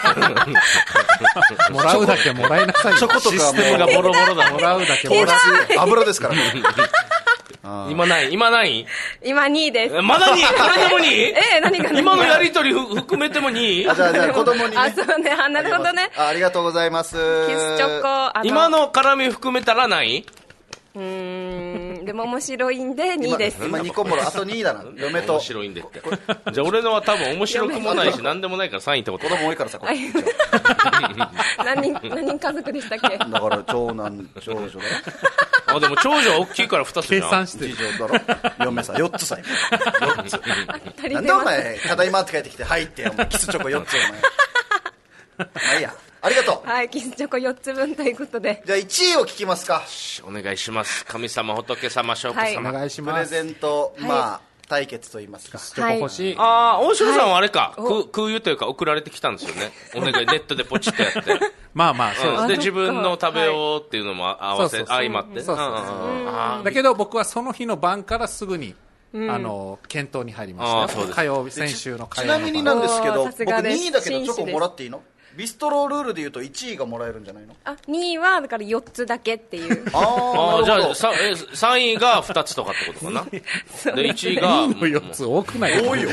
もらうだけもらいなさい。 チョコとかもシステムがボロボロだ。 もらうだけ糖質油ですから今何今2位です。 まだ2位。子供に何が今のやりとり含めても2位。 じゃあ子供にね。 そうね、なるほどね。 ありがとうございます。 キスチョコ。 今の絡み含めたら何位？ でも面白いんで2位です。 今2個もろ、あと2位だな。嫁と面白いんでって。じゃあ俺のは多分面白くもないし何でもないから3位ってこと。 子供多いからさ、こっち何人家族でしたっけ？ だから長男長女だろ。でも長女は大きいから2つじゃん。 計算してる。 次女だろ。嫁さ4つさ今。4つ。なんでお前ただいまって帰ってきて入ってキスチョコ4つお前。まあいいや。ありがとう。 はい、キスチョコ4つ分ということで。 じゃあ1位を聞きますか。 お願いします。神様、仏様、証拠様。 お願いします。 プレゼント、対決と言いますか。 キスチョコ欲しい。 大城さんはあれか、空輸というか送られてきたんですよね。お願い、ネットでポチッとやって。 そうで、自分の食べようっていうのも相まって。 だけど僕はその日の晩からすぐに検討に入りました。火曜日、先週の火曜日。 ちなみになんですけど、僕2位だけどチョコもらっていいの？ビストロルールでいうと1位がもらえるんじゃないの ？2位はだから4つだけっていう。 じゃあ3位が2つとかってことかな。で1位が 2位の4つ多くない？ 多いよ。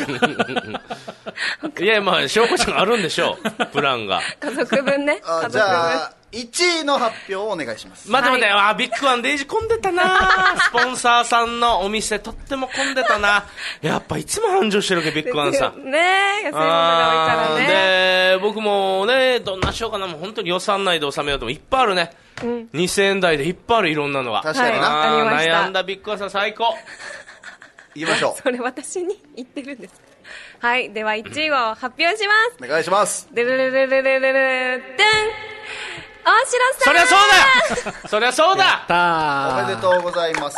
いや、まあ証拠者があるんでしょう、プランが。 家族分ね。 じゃあ 1位の発表をお願いします。 待って、ビッグワンデイジ混んでたなスポンサーさんのお店とっても混んでたなやっぱいつも繁盛してるわけ、ビッグワンさん。 ねえ、安いものが多いからね。 で、僕もね、どんなしようかな、もう本当に予算内で収めようともいっぱいあるね。2000円台でいっぱいある、いろんなのが。 確かにな。 ありました。 悩んだビッグワンさん最高。 言いましょう。 それ私に言ってるんです。はい、では1位を発表します。 お願いします。 でるるるるるるるでん、大城さん。 そりゃそうだそりゃそうだおめでとうございます。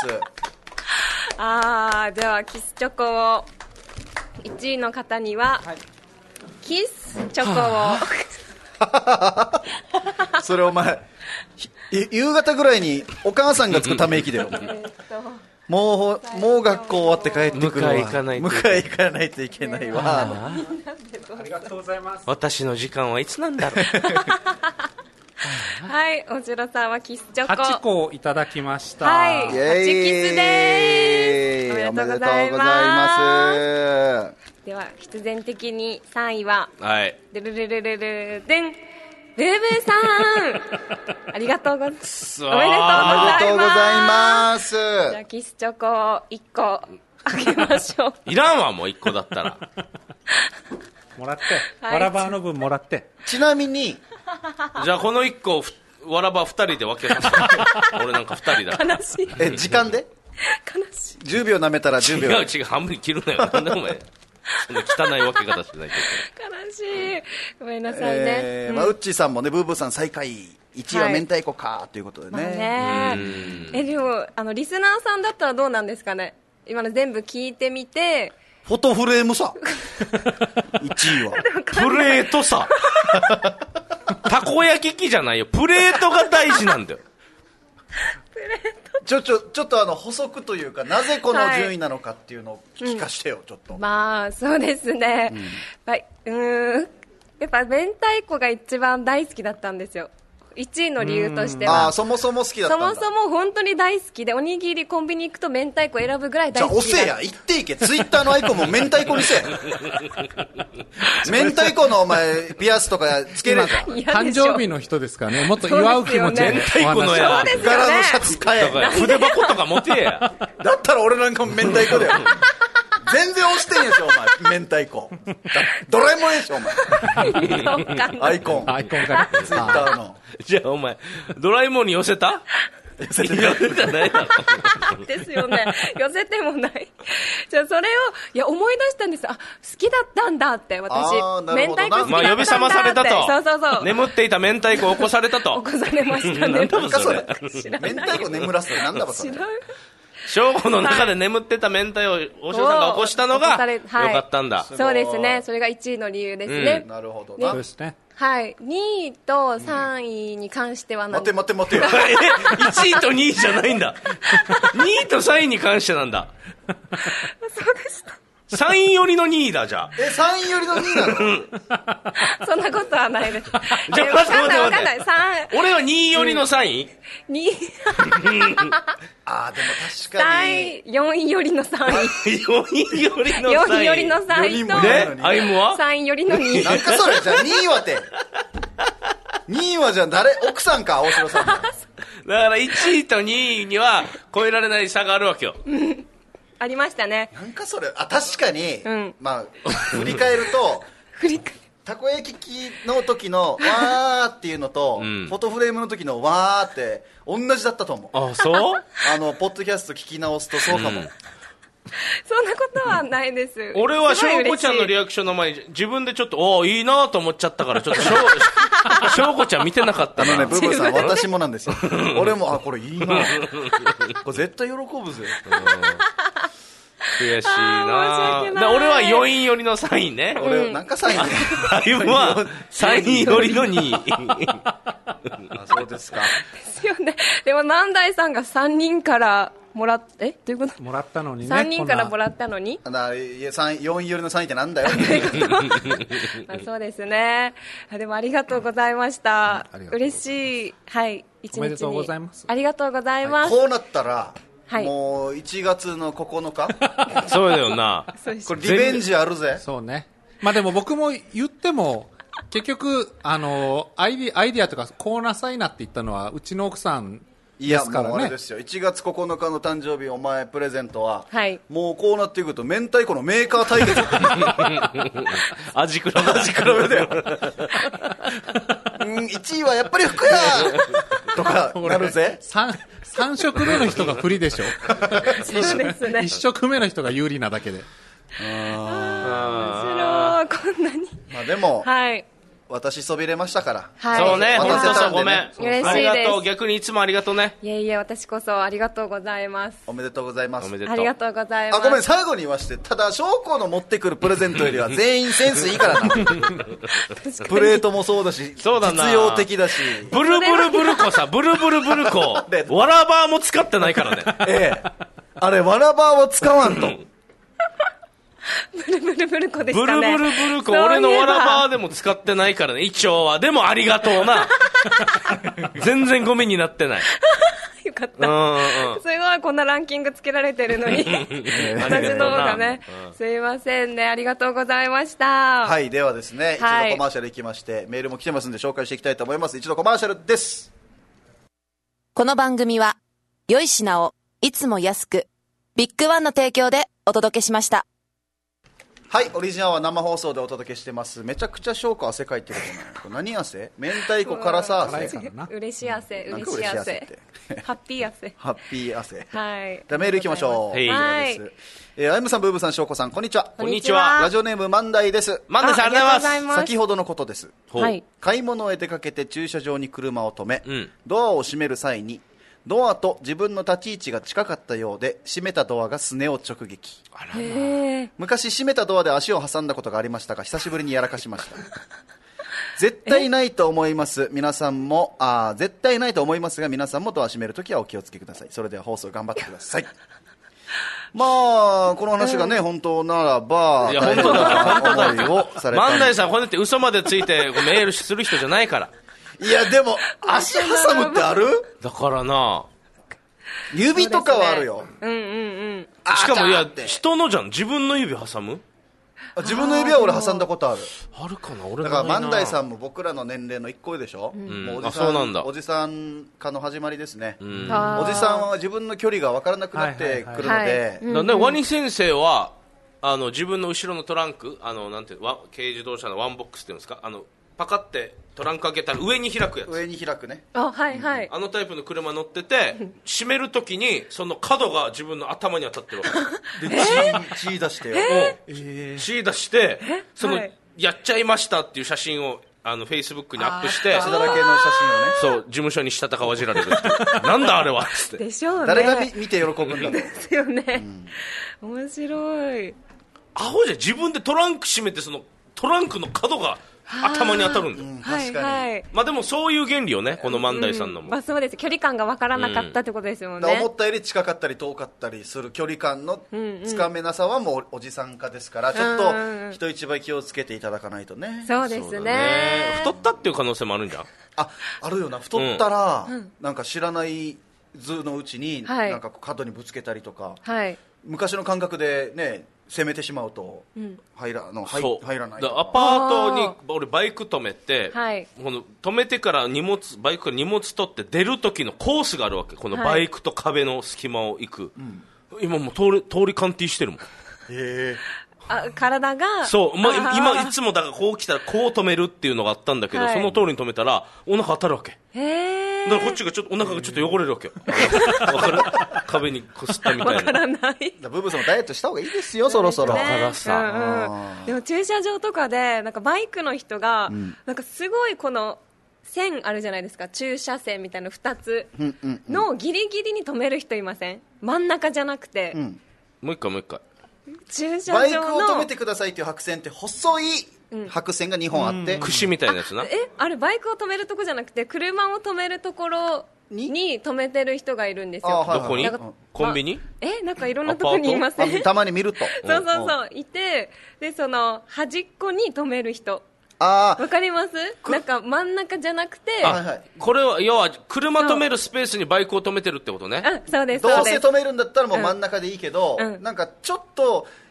ではキスチョコを1位の方には、キスチョコをそれお前夕方ぐらいにお母さんがつくため息だよもう学校終わって帰ってくるわ。迎え行かないといけないわ。 ありがとうございます。 私の時間はいつなんだろうはい、大城さんはキスチョコ 8個いただきました。 はい、8キスです。おめでとうございます。では必然的に3位は、でるるるるるでん、ブーブーさんありがとうございます。おめでとうございます。じゃあキスチョコを1個あげましょう。 いらんわ、もう1個だったらもらって、わらばの分もらって。 ちなみにじゃあこの1個わらば2人で分けます俺なんか2人だ。 悲しい。 時間で悲しい。 10秒舐めたら10秒。 違う半分に切るなよ。なんでお前そんな汚い分け方してないけど。悲しい。ごめんなさいね。 ウッチーさんもね、ブーブーさん最下位、1位は明太子かということでね。 でもリスナーさんだったらどうなんですかね。今の全部聞いてみて。 フォトフレームさ1位はプレートさたこ焼き器じゃないよ、プレートが大事なんだよ。 ちょっと補足というか、なぜこの順位なのかっていうのを聞かしてよ、ちょっと。 まあそうですね、やっぱ明太子が一番大好きだったんですよ、1位の理由としては。 そもそも好きだったんだ。 そもそも本当に大好きで、おにぎりコンビニ行くと明太子選ぶぐらい大好きだ。 じゃあ押せや、言っていけ、ツイッターのアイコンも明太子にせえ明太子のお前ピアスとかつけれじゃん。 誕生日の人ですからね、もっと祝う気持ちで、 明太子のや柄のシャツ買え、 筆箱とか持てやだったら俺なんかも明太子だよ全然押してんやしょお前、明太子ドラえもんやしょお前アイコンがね、ツイッターの。 じゃあお前ドラえもんに寄せた？寄せてないですよね。寄せてもない。じゃあそれを思い出したんです。好きだったんだって、私明太子好きだったんだって。 呼び覚まされたと。 そう眠っていた明太子を起こされたと。 起こされましたね。 なんだそれ。明太子眠らせてなんだそれ。 正午の中で眠ってた明太を大城さんが起こしたのがよかったんだ。 そうですね、それが1位の理由ですね。 なるほどな。 そうですね。 はい、2位と3位に関しては待てよ 1位と2位じゃないんだ2位と3位に関してなんだそうでした。 3位寄りの2位だ。じゃあ 3位寄りの2位なのそんなことはないです。 じゃあ待って俺は2位寄りの3位 2位でも確かに 4位寄りの3位 4位寄りの3位 4位寄りの3位とアイムは 3位寄りの2位。 なんかそれ、じゃあ2位はって2位はじゃあ誰、奥さんか、大城さんだから1位と2位には超えられない差があるわけよありましたね。 なんかそれ、確かに、まあ振り返るとたこ焼き器の時のわーっていうのと、フォトフレームの時のわーって同じだったと思う。 あ、そうポッドキャスト聞き直すとそうかも。 そんなことはないです。 俺はしょうこちゃんのリアクションの前に自分でちょっといいなと思っちゃったから、ちょっとしょうこちゃん見てなかったな。 ブーブーさん、私もなんですよ俺もこれいいなこれ絶対喜ぶぜ悔しいな。俺は4位寄りの3位ね。 俺なんか3位ね。 アイムは3位寄りの2位そうですか。 ですよね。でも南大さんが3人からもらってどういうこと？ もらったのにね。 3人からもらったのに。 4位寄りの3位ってなんだよ。 そうですね。でもありがとうございました。嬉しい。はい。一日におめでとうございます。 ありがとうございます。 こうなったら。もう1月の9日そうだよな。 これリベンジあるぜ。 そうね。まあでも僕も言っても結局アイディアとかこうなさいなって言ったのはうちの奥さんですからね。 いやもうあれですよ、1月9日の誕生日お前プレゼントは、はい、もうこうなっていくと明太子のメーカー対決味比べだよ 1位はやっぱり服やとかなるぜ。 3食目の人が不利でしょそうですね。1食目の人が有利なだけで。 面白い。こんなに。 まあでも、 はい、 私そびれましたから。 はい、そうね。本当そうごめん。 嬉しいです。 ありがとう。逆にいつもありがとうね。 いえいえ、私こそありがとうございます。 おめでとうございます。 ありがとうございます。 ごめん、最後に言わして。ただ、翔子の持ってくるプレゼントよりは全員センスいいからな。プレートもそうだし、 そうだな、 実用的だし。 ブルブルブルコさ、ブルブルブルコ。わらバーも使ってないからね。 あれ、わらバーを使わんと。 ブルブルブルコでしたね。 ブルブルブルコ、俺のわらバーでも使ってないからね、一応は。でもありがとうな。全然ゴミになってない。 よかった。すごい、こんなランキングつけられてるのに。私の方がね。すいませんね、ありがとうございました。 はい、ではですね、一度コマーシャルいきまして、メールも来てますんで紹介していきたいと思います。一度コマーシャルです。 この番組は、良い品をいつも安く、ビッグワンの提供でお届けしました。 はい、オリジナルは生放送でお届けしてます。めちゃくちゃ翔子汗かいてるじゃない。これ何汗？明太子辛さ汗。 嬉しい汗、嬉しい汗。ハッピー汗。 ハッピー汗。 はい。 ではメールいきましょう。 はい。 あゆむさん、ブーブさん、翔子さん、こんにちは。 こんにちは。 ラジオネーム万代です。 万代さん、ありがとうございます。 先ほどのことです。はい。買い物へ出かけて駐車場に車を止め、ドアを閉める際に、ドアと自分の立ち位置が近かったようで閉めたドアがすねを直撃。あらま。昔閉めたドアで足を挟んだことがありましたが、久しぶりにやらかしました。絶対ないと思います皆さんも絶対ないと思いますが、皆さんもドア閉めるときはお気をつけください。それでは放送頑張ってください。まあこの話がね、本当ならば、 いや本当だ、本当だよ。 万代さん、こうやって嘘までついてメールする人じゃないから。 いやでも足挟むってある？ だからな、 指とかはあるよ。 しかもいや、人のじゃん、自分の指挟む？ 自分の指は俺挟んだことある。 あるかな、俺だから万代さんも僕らの年齢の1個上でしょ。もうおじさん化の始まりですね。おじさんは自分の距離が分からなくなってくるので、 ワニ先生は自分の後ろのトランク、なんていう軽自動車のワンボックスっていうんですか、パカってトランク開けたら上に開くやつ。 上に開くね。 はいはい。 あのタイプの車乗ってて、閉めるときにその角が自分の頭に当たってるわけで、 血出してよ。 血出して、そのやっちゃいましたっていう写真をフェイスブックにアップして、 血だらけの写真をね、 そう事務所にしたたかわじられるなんだあれはっつって。 でしょうね。 誰が見て喜ぶんだろう。 ですよね。面白い。 アホじゃん、自分でトランク閉めて、そのトランクの角が頭に当たるんだよ。 確かに。 まあでもそういう原理よね、この万代さんのも。 まあそうです。距離感が分からなかったってことですよね。 思ったより近かったり遠かったりする距離感のつかめなさはもうおじさん化ですから、ちょっと人一倍気をつけていただかないとね。 そうですね。 太ったっていう可能性もあるんじゃん。 あるよな。太ったらなんか知らない図のうちになんか角にぶつけたりとか、昔の感覚でね攻めてしまうと入らない。 アパートに俺バイク止めて、この止めてからバイクから荷物取って出る時のコースがあるわけ。このバイクと壁の隙間を行く、今もう通り鑑定してるもん。 体がそう、今いつもだからこう来たらこう止めるっていうのがあったんだけど、その通りに止めたらお腹当たるわけ。だからこっちがちょっとお腹がちょっと汚れるわけよ。わかる？壁にこすったみたいな。 わからない。 ブブさんもダイエットした方がいいですよ、そろそろ。 からさ。 でも駐車場とかでなんかバイクの人がなんかすごいこの線あるじゃないですか、駐車線みたいな2つのギリギリに止める人いません？真ん中じゃなくて。 もう一回。 駐車場のバイクを止めてくださいっていう白線って細い白線が2本あって、 串みたいなやつな。 あれバイクを止めるとこじゃなくて車を止めるところに止めてる人がいるんですよ。 どこに？コンビニ？ なんかいろんなとこにいません？ たまに見ると。 そういて、でその端っこに止める人。わかります？なんか真ん中じゃなくて、 これは要は車止めるスペースにバイクを止めてるってことね。 そうです。 どうせ止めるんだったらもう真ん中でいいけど、なんかちょっと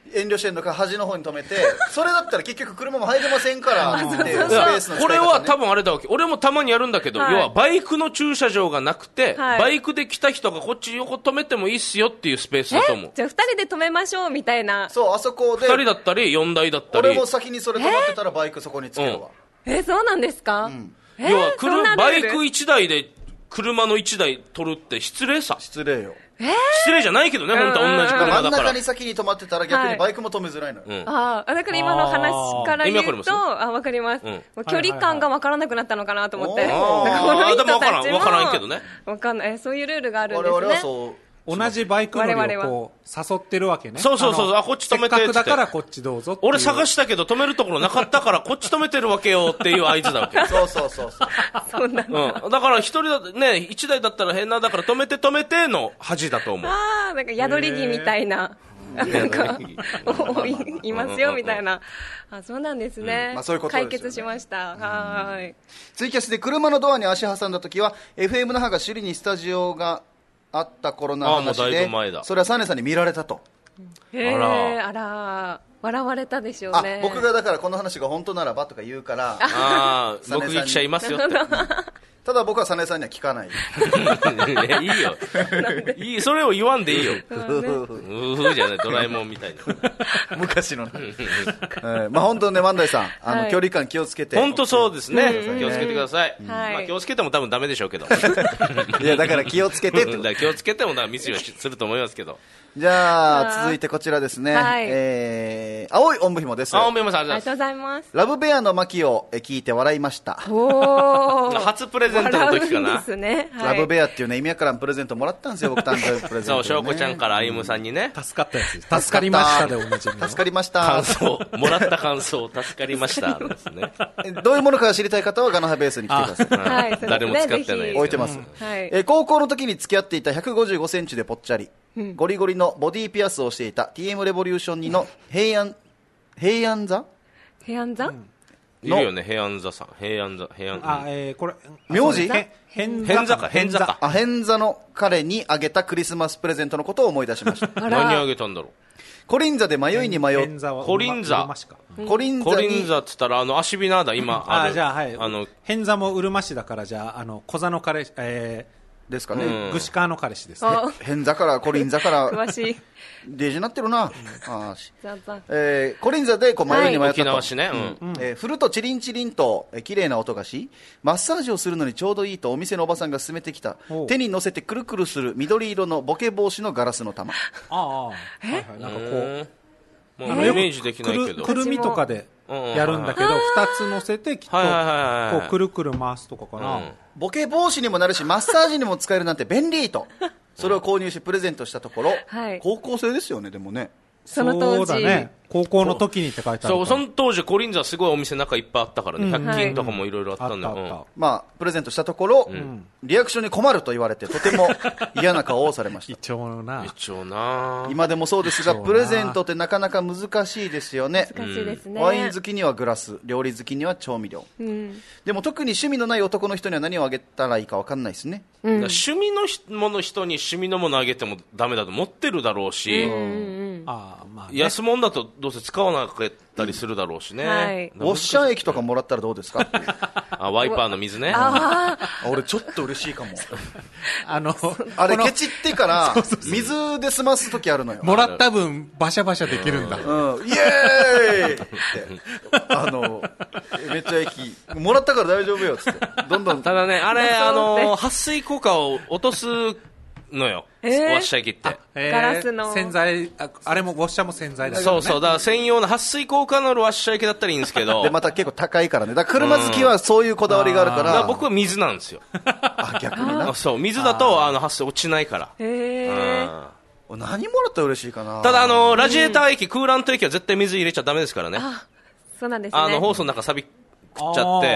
遠慮してんのか端の方に止めてそれだったら結局車も入れませんからっていうスペースの使い方、ね、 これは多分あれだわけ。俺もたまにやるんだけど、要はバイクの駐車場がなくて、バイクで来た人がこっち横止めてもいいっすよっていうスペースだと思う。 じゃあ2人で止めましょうみたいな。 そう、あそこで 2人だったり4台だったり。 俺も先にそれ止まってたらバイクそこにつけるわ。 そうなんですか。 要はバイク1台で車の1台取るって失礼さ。 失礼よ。 失礼じゃないけどね、本当は同じ車だから。 真ん中に先に止まってたら逆にバイクも止めづらいのよ。 だから今の話から言うと、わかります。距離感がわからなくなったのかなと思って。でもわからんけどね。 わかんない。そういうルールがあるんですね。 我々はそう。 同じバイク乗りをこう誘ってるわけね。 そう、こっち止めてって。 せっかくだからこっちどうぞって。 俺探したけど止めるところなかったからこっち止めてるわけよっていう合図だわけ。 そう。 そうなんだ。 だから一人だね、一台だったら変な、だから止めての恥だと思う。 なんか宿り着みたいな。なんかいますよみたいな。そうなんですね。 そういうことですよね。 解決しました。はい。 ツイキャスで車のドアに足挟んだ時は FM 那覇が首里にスタジオがあった頃の話で、それはサネさんに見られたと。 あら、笑われたでしょうね。 僕がだからこの話が本当ならばとか言うから目撃者いますよってただ僕はサネさんには聞かない。 いいよ。いい、それを言わんでいいよ。じゃない、ドラえもんみたいな。 昔のね。本当ね、万代さん、距離感気をつけて。 本当そうですね。気をつけてください。気をつけても多分ダメでしょうけど。 いや、だから気をつけてって。 気をつけてもミスをすると思いますけど。 じゃあ、続いてこちらですね。青いおんぶひもです。 青いおんぶひもさん、 ありがとうございます。 ラブベアの巻を聞いて笑いました。 初プレゼントの時かな。 ラブベアっていうね、意味わからんプレゼントもらったんですよ、僕誕生日プレゼント。 そう、翔子ちゃんから歩夢さんにね。 助かったやつです。助かりましたでおなじみ。 助かりました。 感想、もらった感想、助かりましたですね。 どういうものか知りたい方はガナハベースに来てください。 誰も使ってない。 置いてます。高校の時に付き合っていた155センチでぽっちゃり。ゴリゴリのボディピアスをしていた TM レボリューション2の平安座いるよね、平安座さん。平安座。 これ、名字変座か。変座の彼にあげたクリスマスプレゼントのことを思い出しました。 何あげたんだろう。 コリン座で迷いに迷う。 コリン座っつったら、足ビナーだ、今。 じゃあ、はい。変座もうるま市だから、じゃあ、小座の彼、 ですかね。 具志川の彼氏ですね。 変座からコリン座から詳しいデージになってるな。コリン座で迷いに迷ったと。 沖縄市ね。 振るとチリンチリンと綺麗な音がし、マッサージをするのにちょうどいいとお店のおばさんが勧めてきた、手に乗せてくるくるする緑色のボケ防止のガラスの玉。 なんかこう、イメージできないけど。 くるみとかでやるんだけど、2つ乗せてきっとこうくるくる回すとかかな。 ボケ防止にもなるしマッサージにも使えるなんて便利とそれを購入しプレゼントしたところ、高校生ですよね。でもね、 その当時、 そうだね、高校の時にって書いてある。 その当時コリンザすごいお店中いっぱいあったからね、100均とかもいろいろあったんだよ。 プレゼントしたところ、リアクションに困ると言われてとても嫌な顔をされました。 一応な今でもそうですが、プレゼントってなかなか難しいですよね。 難しいですね。 ワイン好きにはグラス、料理好きには調味料、でも特に趣味のない男の人には何をあげたらいいか分かんないですね。 趣味の人に趣味のものあげてもダメだと思ってるだろうし、安物だとどうせ使わなかったりするだろうしね。 ウォッシャー液とかもらったらどうですか？ ワイパーの水ね。 俺ちょっと嬉しいかも。 あれケチってから水で済ます時あるのよ。 もらった分バシャバシャできるんだ。 イエーイってめっちゃ液もらったから大丈夫よっつってどんどん。 ただね、あれ撥水効果を落とすのよ、ウォッシャー液って。 ガラスの洗剤、あれもウォッシャーも洗剤だよね。 そうそう、だから専用の撥水効果のあるウォッシャー液だったらいいんですけどでまた結構高いからね。だから車好きはそういうこだわりがあるから、 僕は水なんですよ。 逆にな。 そう、水だと撥水落ちないから。 何もらったら嬉しいかな。 ただラジエーター液、クーラント液は絶対水入れちゃダメですからね。 そうなんですね。 ホースの中錆び食っちゃって、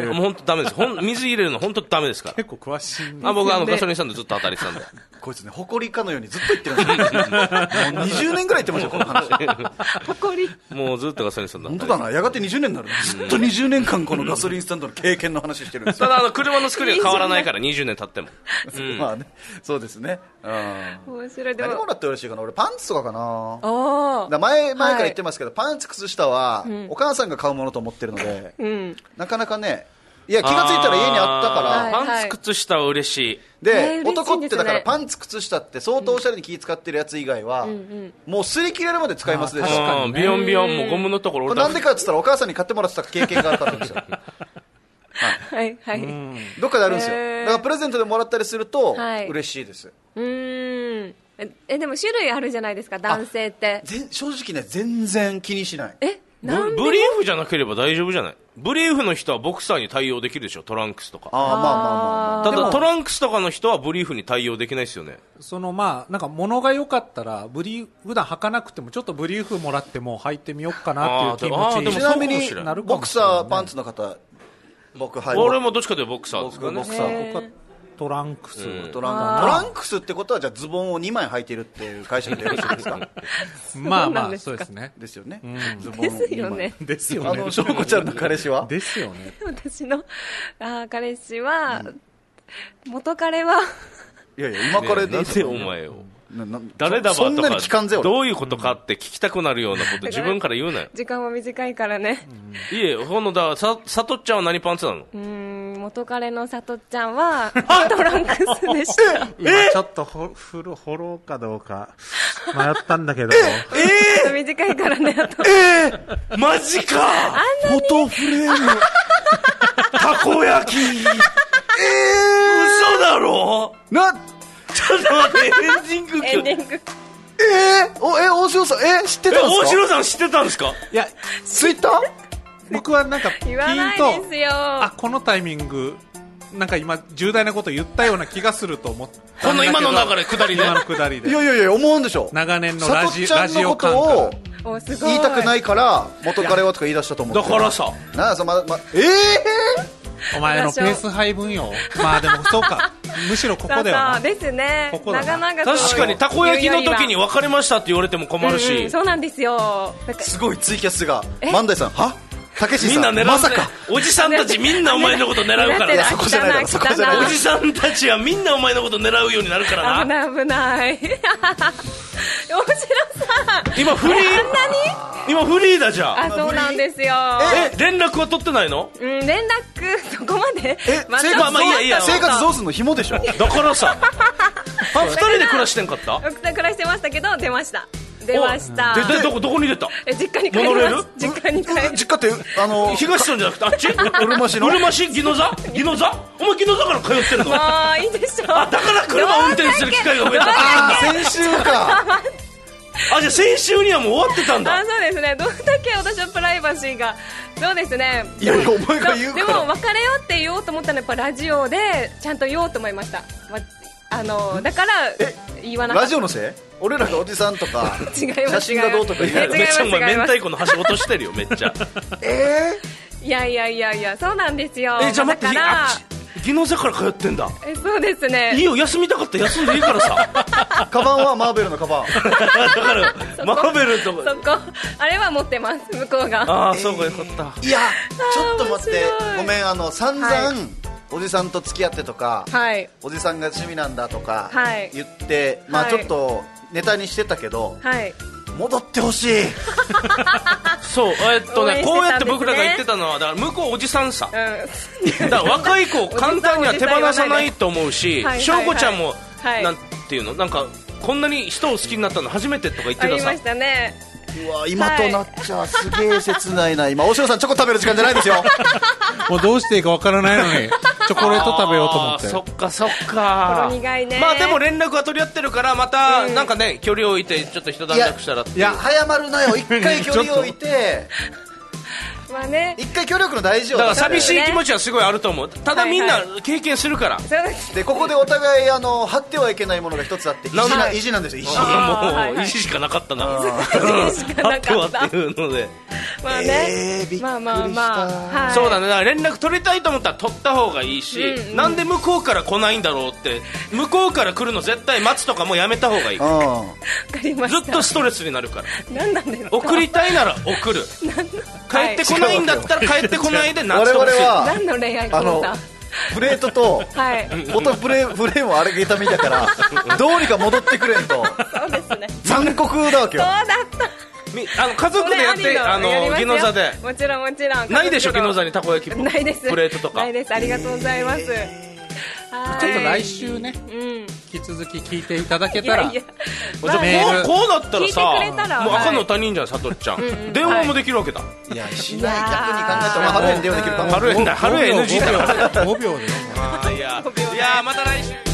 もう本当ダメです。水入れるの本当ダメですから。 結構詳しいんですよ。僕ガソリンスタンドずっと働いてたんで。 こいつね、誇りかのようにずっと言ってるんですよ。もう20年ぐらい言ってましたよ、この話。 誇り。 もうずっとガソリンスタンド。 本当だな、やがて20年になる。ずっと20年間このガソリンスタンドの経験の話してるんですよ。 ただ車の作りは変わらないから、20年経っても。 まあね、そうですね。 面白い。 何もらって嬉しいかな。俺パンツとかかな。前から言ってますけど、パンツ靴下はお母さんが買うものと思ってるので、なかなかね、いや気がついたら家にあったから。 パンツ靴下は嬉しい。 で、男ってだからパンツ靴下って相当おしゃれに気使ってるやつ以外は、もう擦り切れるまで使いますでしょ。 ビヨンビヨンもゴムのところ。 なんでかって言ったらお母さんに買ってもらってた経験があったんですよ。 はいはい。 どっかであるんですよ。だからプレゼントでもらったりすると嬉しいです。 でも種類あるじゃないですか、男性って。 正直ね、全然気にしない。 ブリーフじゃなければ大丈夫じゃない。ブリーフの人はボクサーに対応できるでしょ、トランクスとか。ただトランクスとかの人はブリーフに対応できないですよね。 なんか物が良かったら普段履かなくてもちょっとブリーフもらっても履いてみようかなっていう気持ち。 ちなみにボクサーパンツの方、 俺もどっちかというとボクサーですかね。 僕はトランクス。 トランクスってことはじゃあズボンを2枚履いてるっていう解釈でよろしいですか？ まあまあそうですね。 ですよね。 ですよね。 ですよね。 しょうこちゃんの彼氏は？ ですよね。 私の彼氏は元彼は。 いやいや今彼でなんでお前を。誰だばとかどういうことかって聞きたくなるようなこと自分から言うなよ。 時間も短いからね。 いえ、さとっちゃんは何パンツなの？ 元彼のさとっちゃんはトランクスでした。 今ちょっと掘ろうかどうか迷ったんだけど。 短いからね。 マジか。 フォトフレーム。 たこ焼き。嘘だろ。ちょっと待って、エンディング。 大城さん、知ってたんですか？ 大城さん知ってたんですか？ いや、 ツイッター？ 僕はなんかピンと、 言わないですよ。 このタイミング、なんか今重大なこと言ったような気がすると思ったんだけど。 この今の流れ、下りね。 今の下りで。 いや、思うんでしょ。 長年のラジオ感覚を言いたくないから、元彼はとか言い出したと思って。 だからさ。 お前のペース配分よ。まあでもそうか。むしろここだよな。 ですね。 確かにたこ焼きの時に別れましたって言われても困るし。 そうなんですよ。 すごいツイキャスが万代さん、たけしさん、 みんな狙う。まさかおじさんたちみんなお前のこと狙うからな。 そこじゃない。 おじさんたちはみんなお前のこと狙うようになるからな。 危ない。大城さん。 今フリーだじゃん。 そうなんですよ。 連絡は取ってないの？ 連絡そこまで。 生活どうすんの？紐でしょ。 だからさ。2人で暮らしてんかった？ 暮らしてましたけど出ました。でどこに出た？ 実家に帰ります。実家に帰る。 実家って東村じゃなくてあっち？ うるま市の？ うるま市？宜野座？お前宜野座から通ってるの？ いいでしょ。 だから車運転する機会が増えた。 先週か。 じゃあ先週にはもう終わってたんだ。 そうですね。どれだけ私はプライバシーが。そうですね。 いやお前が言うから。 でも別れようって言おうと思ったのはやっぱラジオでちゃんと言おうと思いました。だから言わなかった。 ラジオのせい？俺らがおじさんとか写真がどうとか言う。 めっちゃお前明太子の箸落としてるよめっちゃ。 いやそうなんですよ。 じゃあ待って。宜野座から通ってんだ。 そうですね。 いいよ、休みたかったら休んでいいからさ。 カバンはマーベルのカバン。 だからマーベルとか。 そこあれは持ってます向こうが。 そうかよかった。 いやちょっと待って、ごめん散々おじさんと付き合ってとか、おじさんが趣味なんだとか言ってちょっとネタにしてたけど。戻ってほしい。 そうこうやって僕らが言ってたのはだから向こうおじさんさ。だから若い子を簡単には手放さないと思うし、翔子ちゃんもなんていうのなんかこんなに人を好きになったの初めてとか言ってたさ。 ありましたね。 うわ今となっちゃすげえ切ないな。今大城さんチョコ食べる時間じゃないですよ。 もうどうしていいかわからないのにチョコレート食べようと思って。 そっか。 苦いね。 でも連絡は取り合ってるからまたなんかね距離を置いてちょっと一段落したらっていう。 いや早まるなよ。一回距離を置いてまあね、 一回協力の大事よ。 だから寂しい気持ちはすごいあると思う。ただみんな経験するから。 でここでお互い張ってはいけないものが一つあって、意地なんですよ。意地。 もう意地しかなかったな。 意地しかなかった。 っていうので。 まあね。 びっくりした。 そうだね。連絡取りたいと思ったら取った方がいいし、なんで向こうから来ないんだろうって、向こうから来るの絶対待つとかもやめた方がいい。 わかりました。 ずっとストレスになるから。 なんなんですか。 送りたいなら送る。帰ってこないんだったら帰ってこないで夏とか。 我々は何の恋愛講座。 プレートと元フレームを荒げた身だからどうにか戻ってくれんと。 そうですね。 残酷だわけよ。 そうだった。 家族でやってギノザで。 もちろんもちろん。 ないでしょギノザにたこ焼きないです。 プレートとか。 ないです。ありがとうございます。 ちょっと来週ね、引き続き聞いていただけたら、 こうなったらさ、もう赤の他人じゃん、さとちゃん。電話もできるわけだ。 いや、しない。逆に考えたら春園電話できるかも。 春園 NG だよ。 5秒で。 いや、また来週。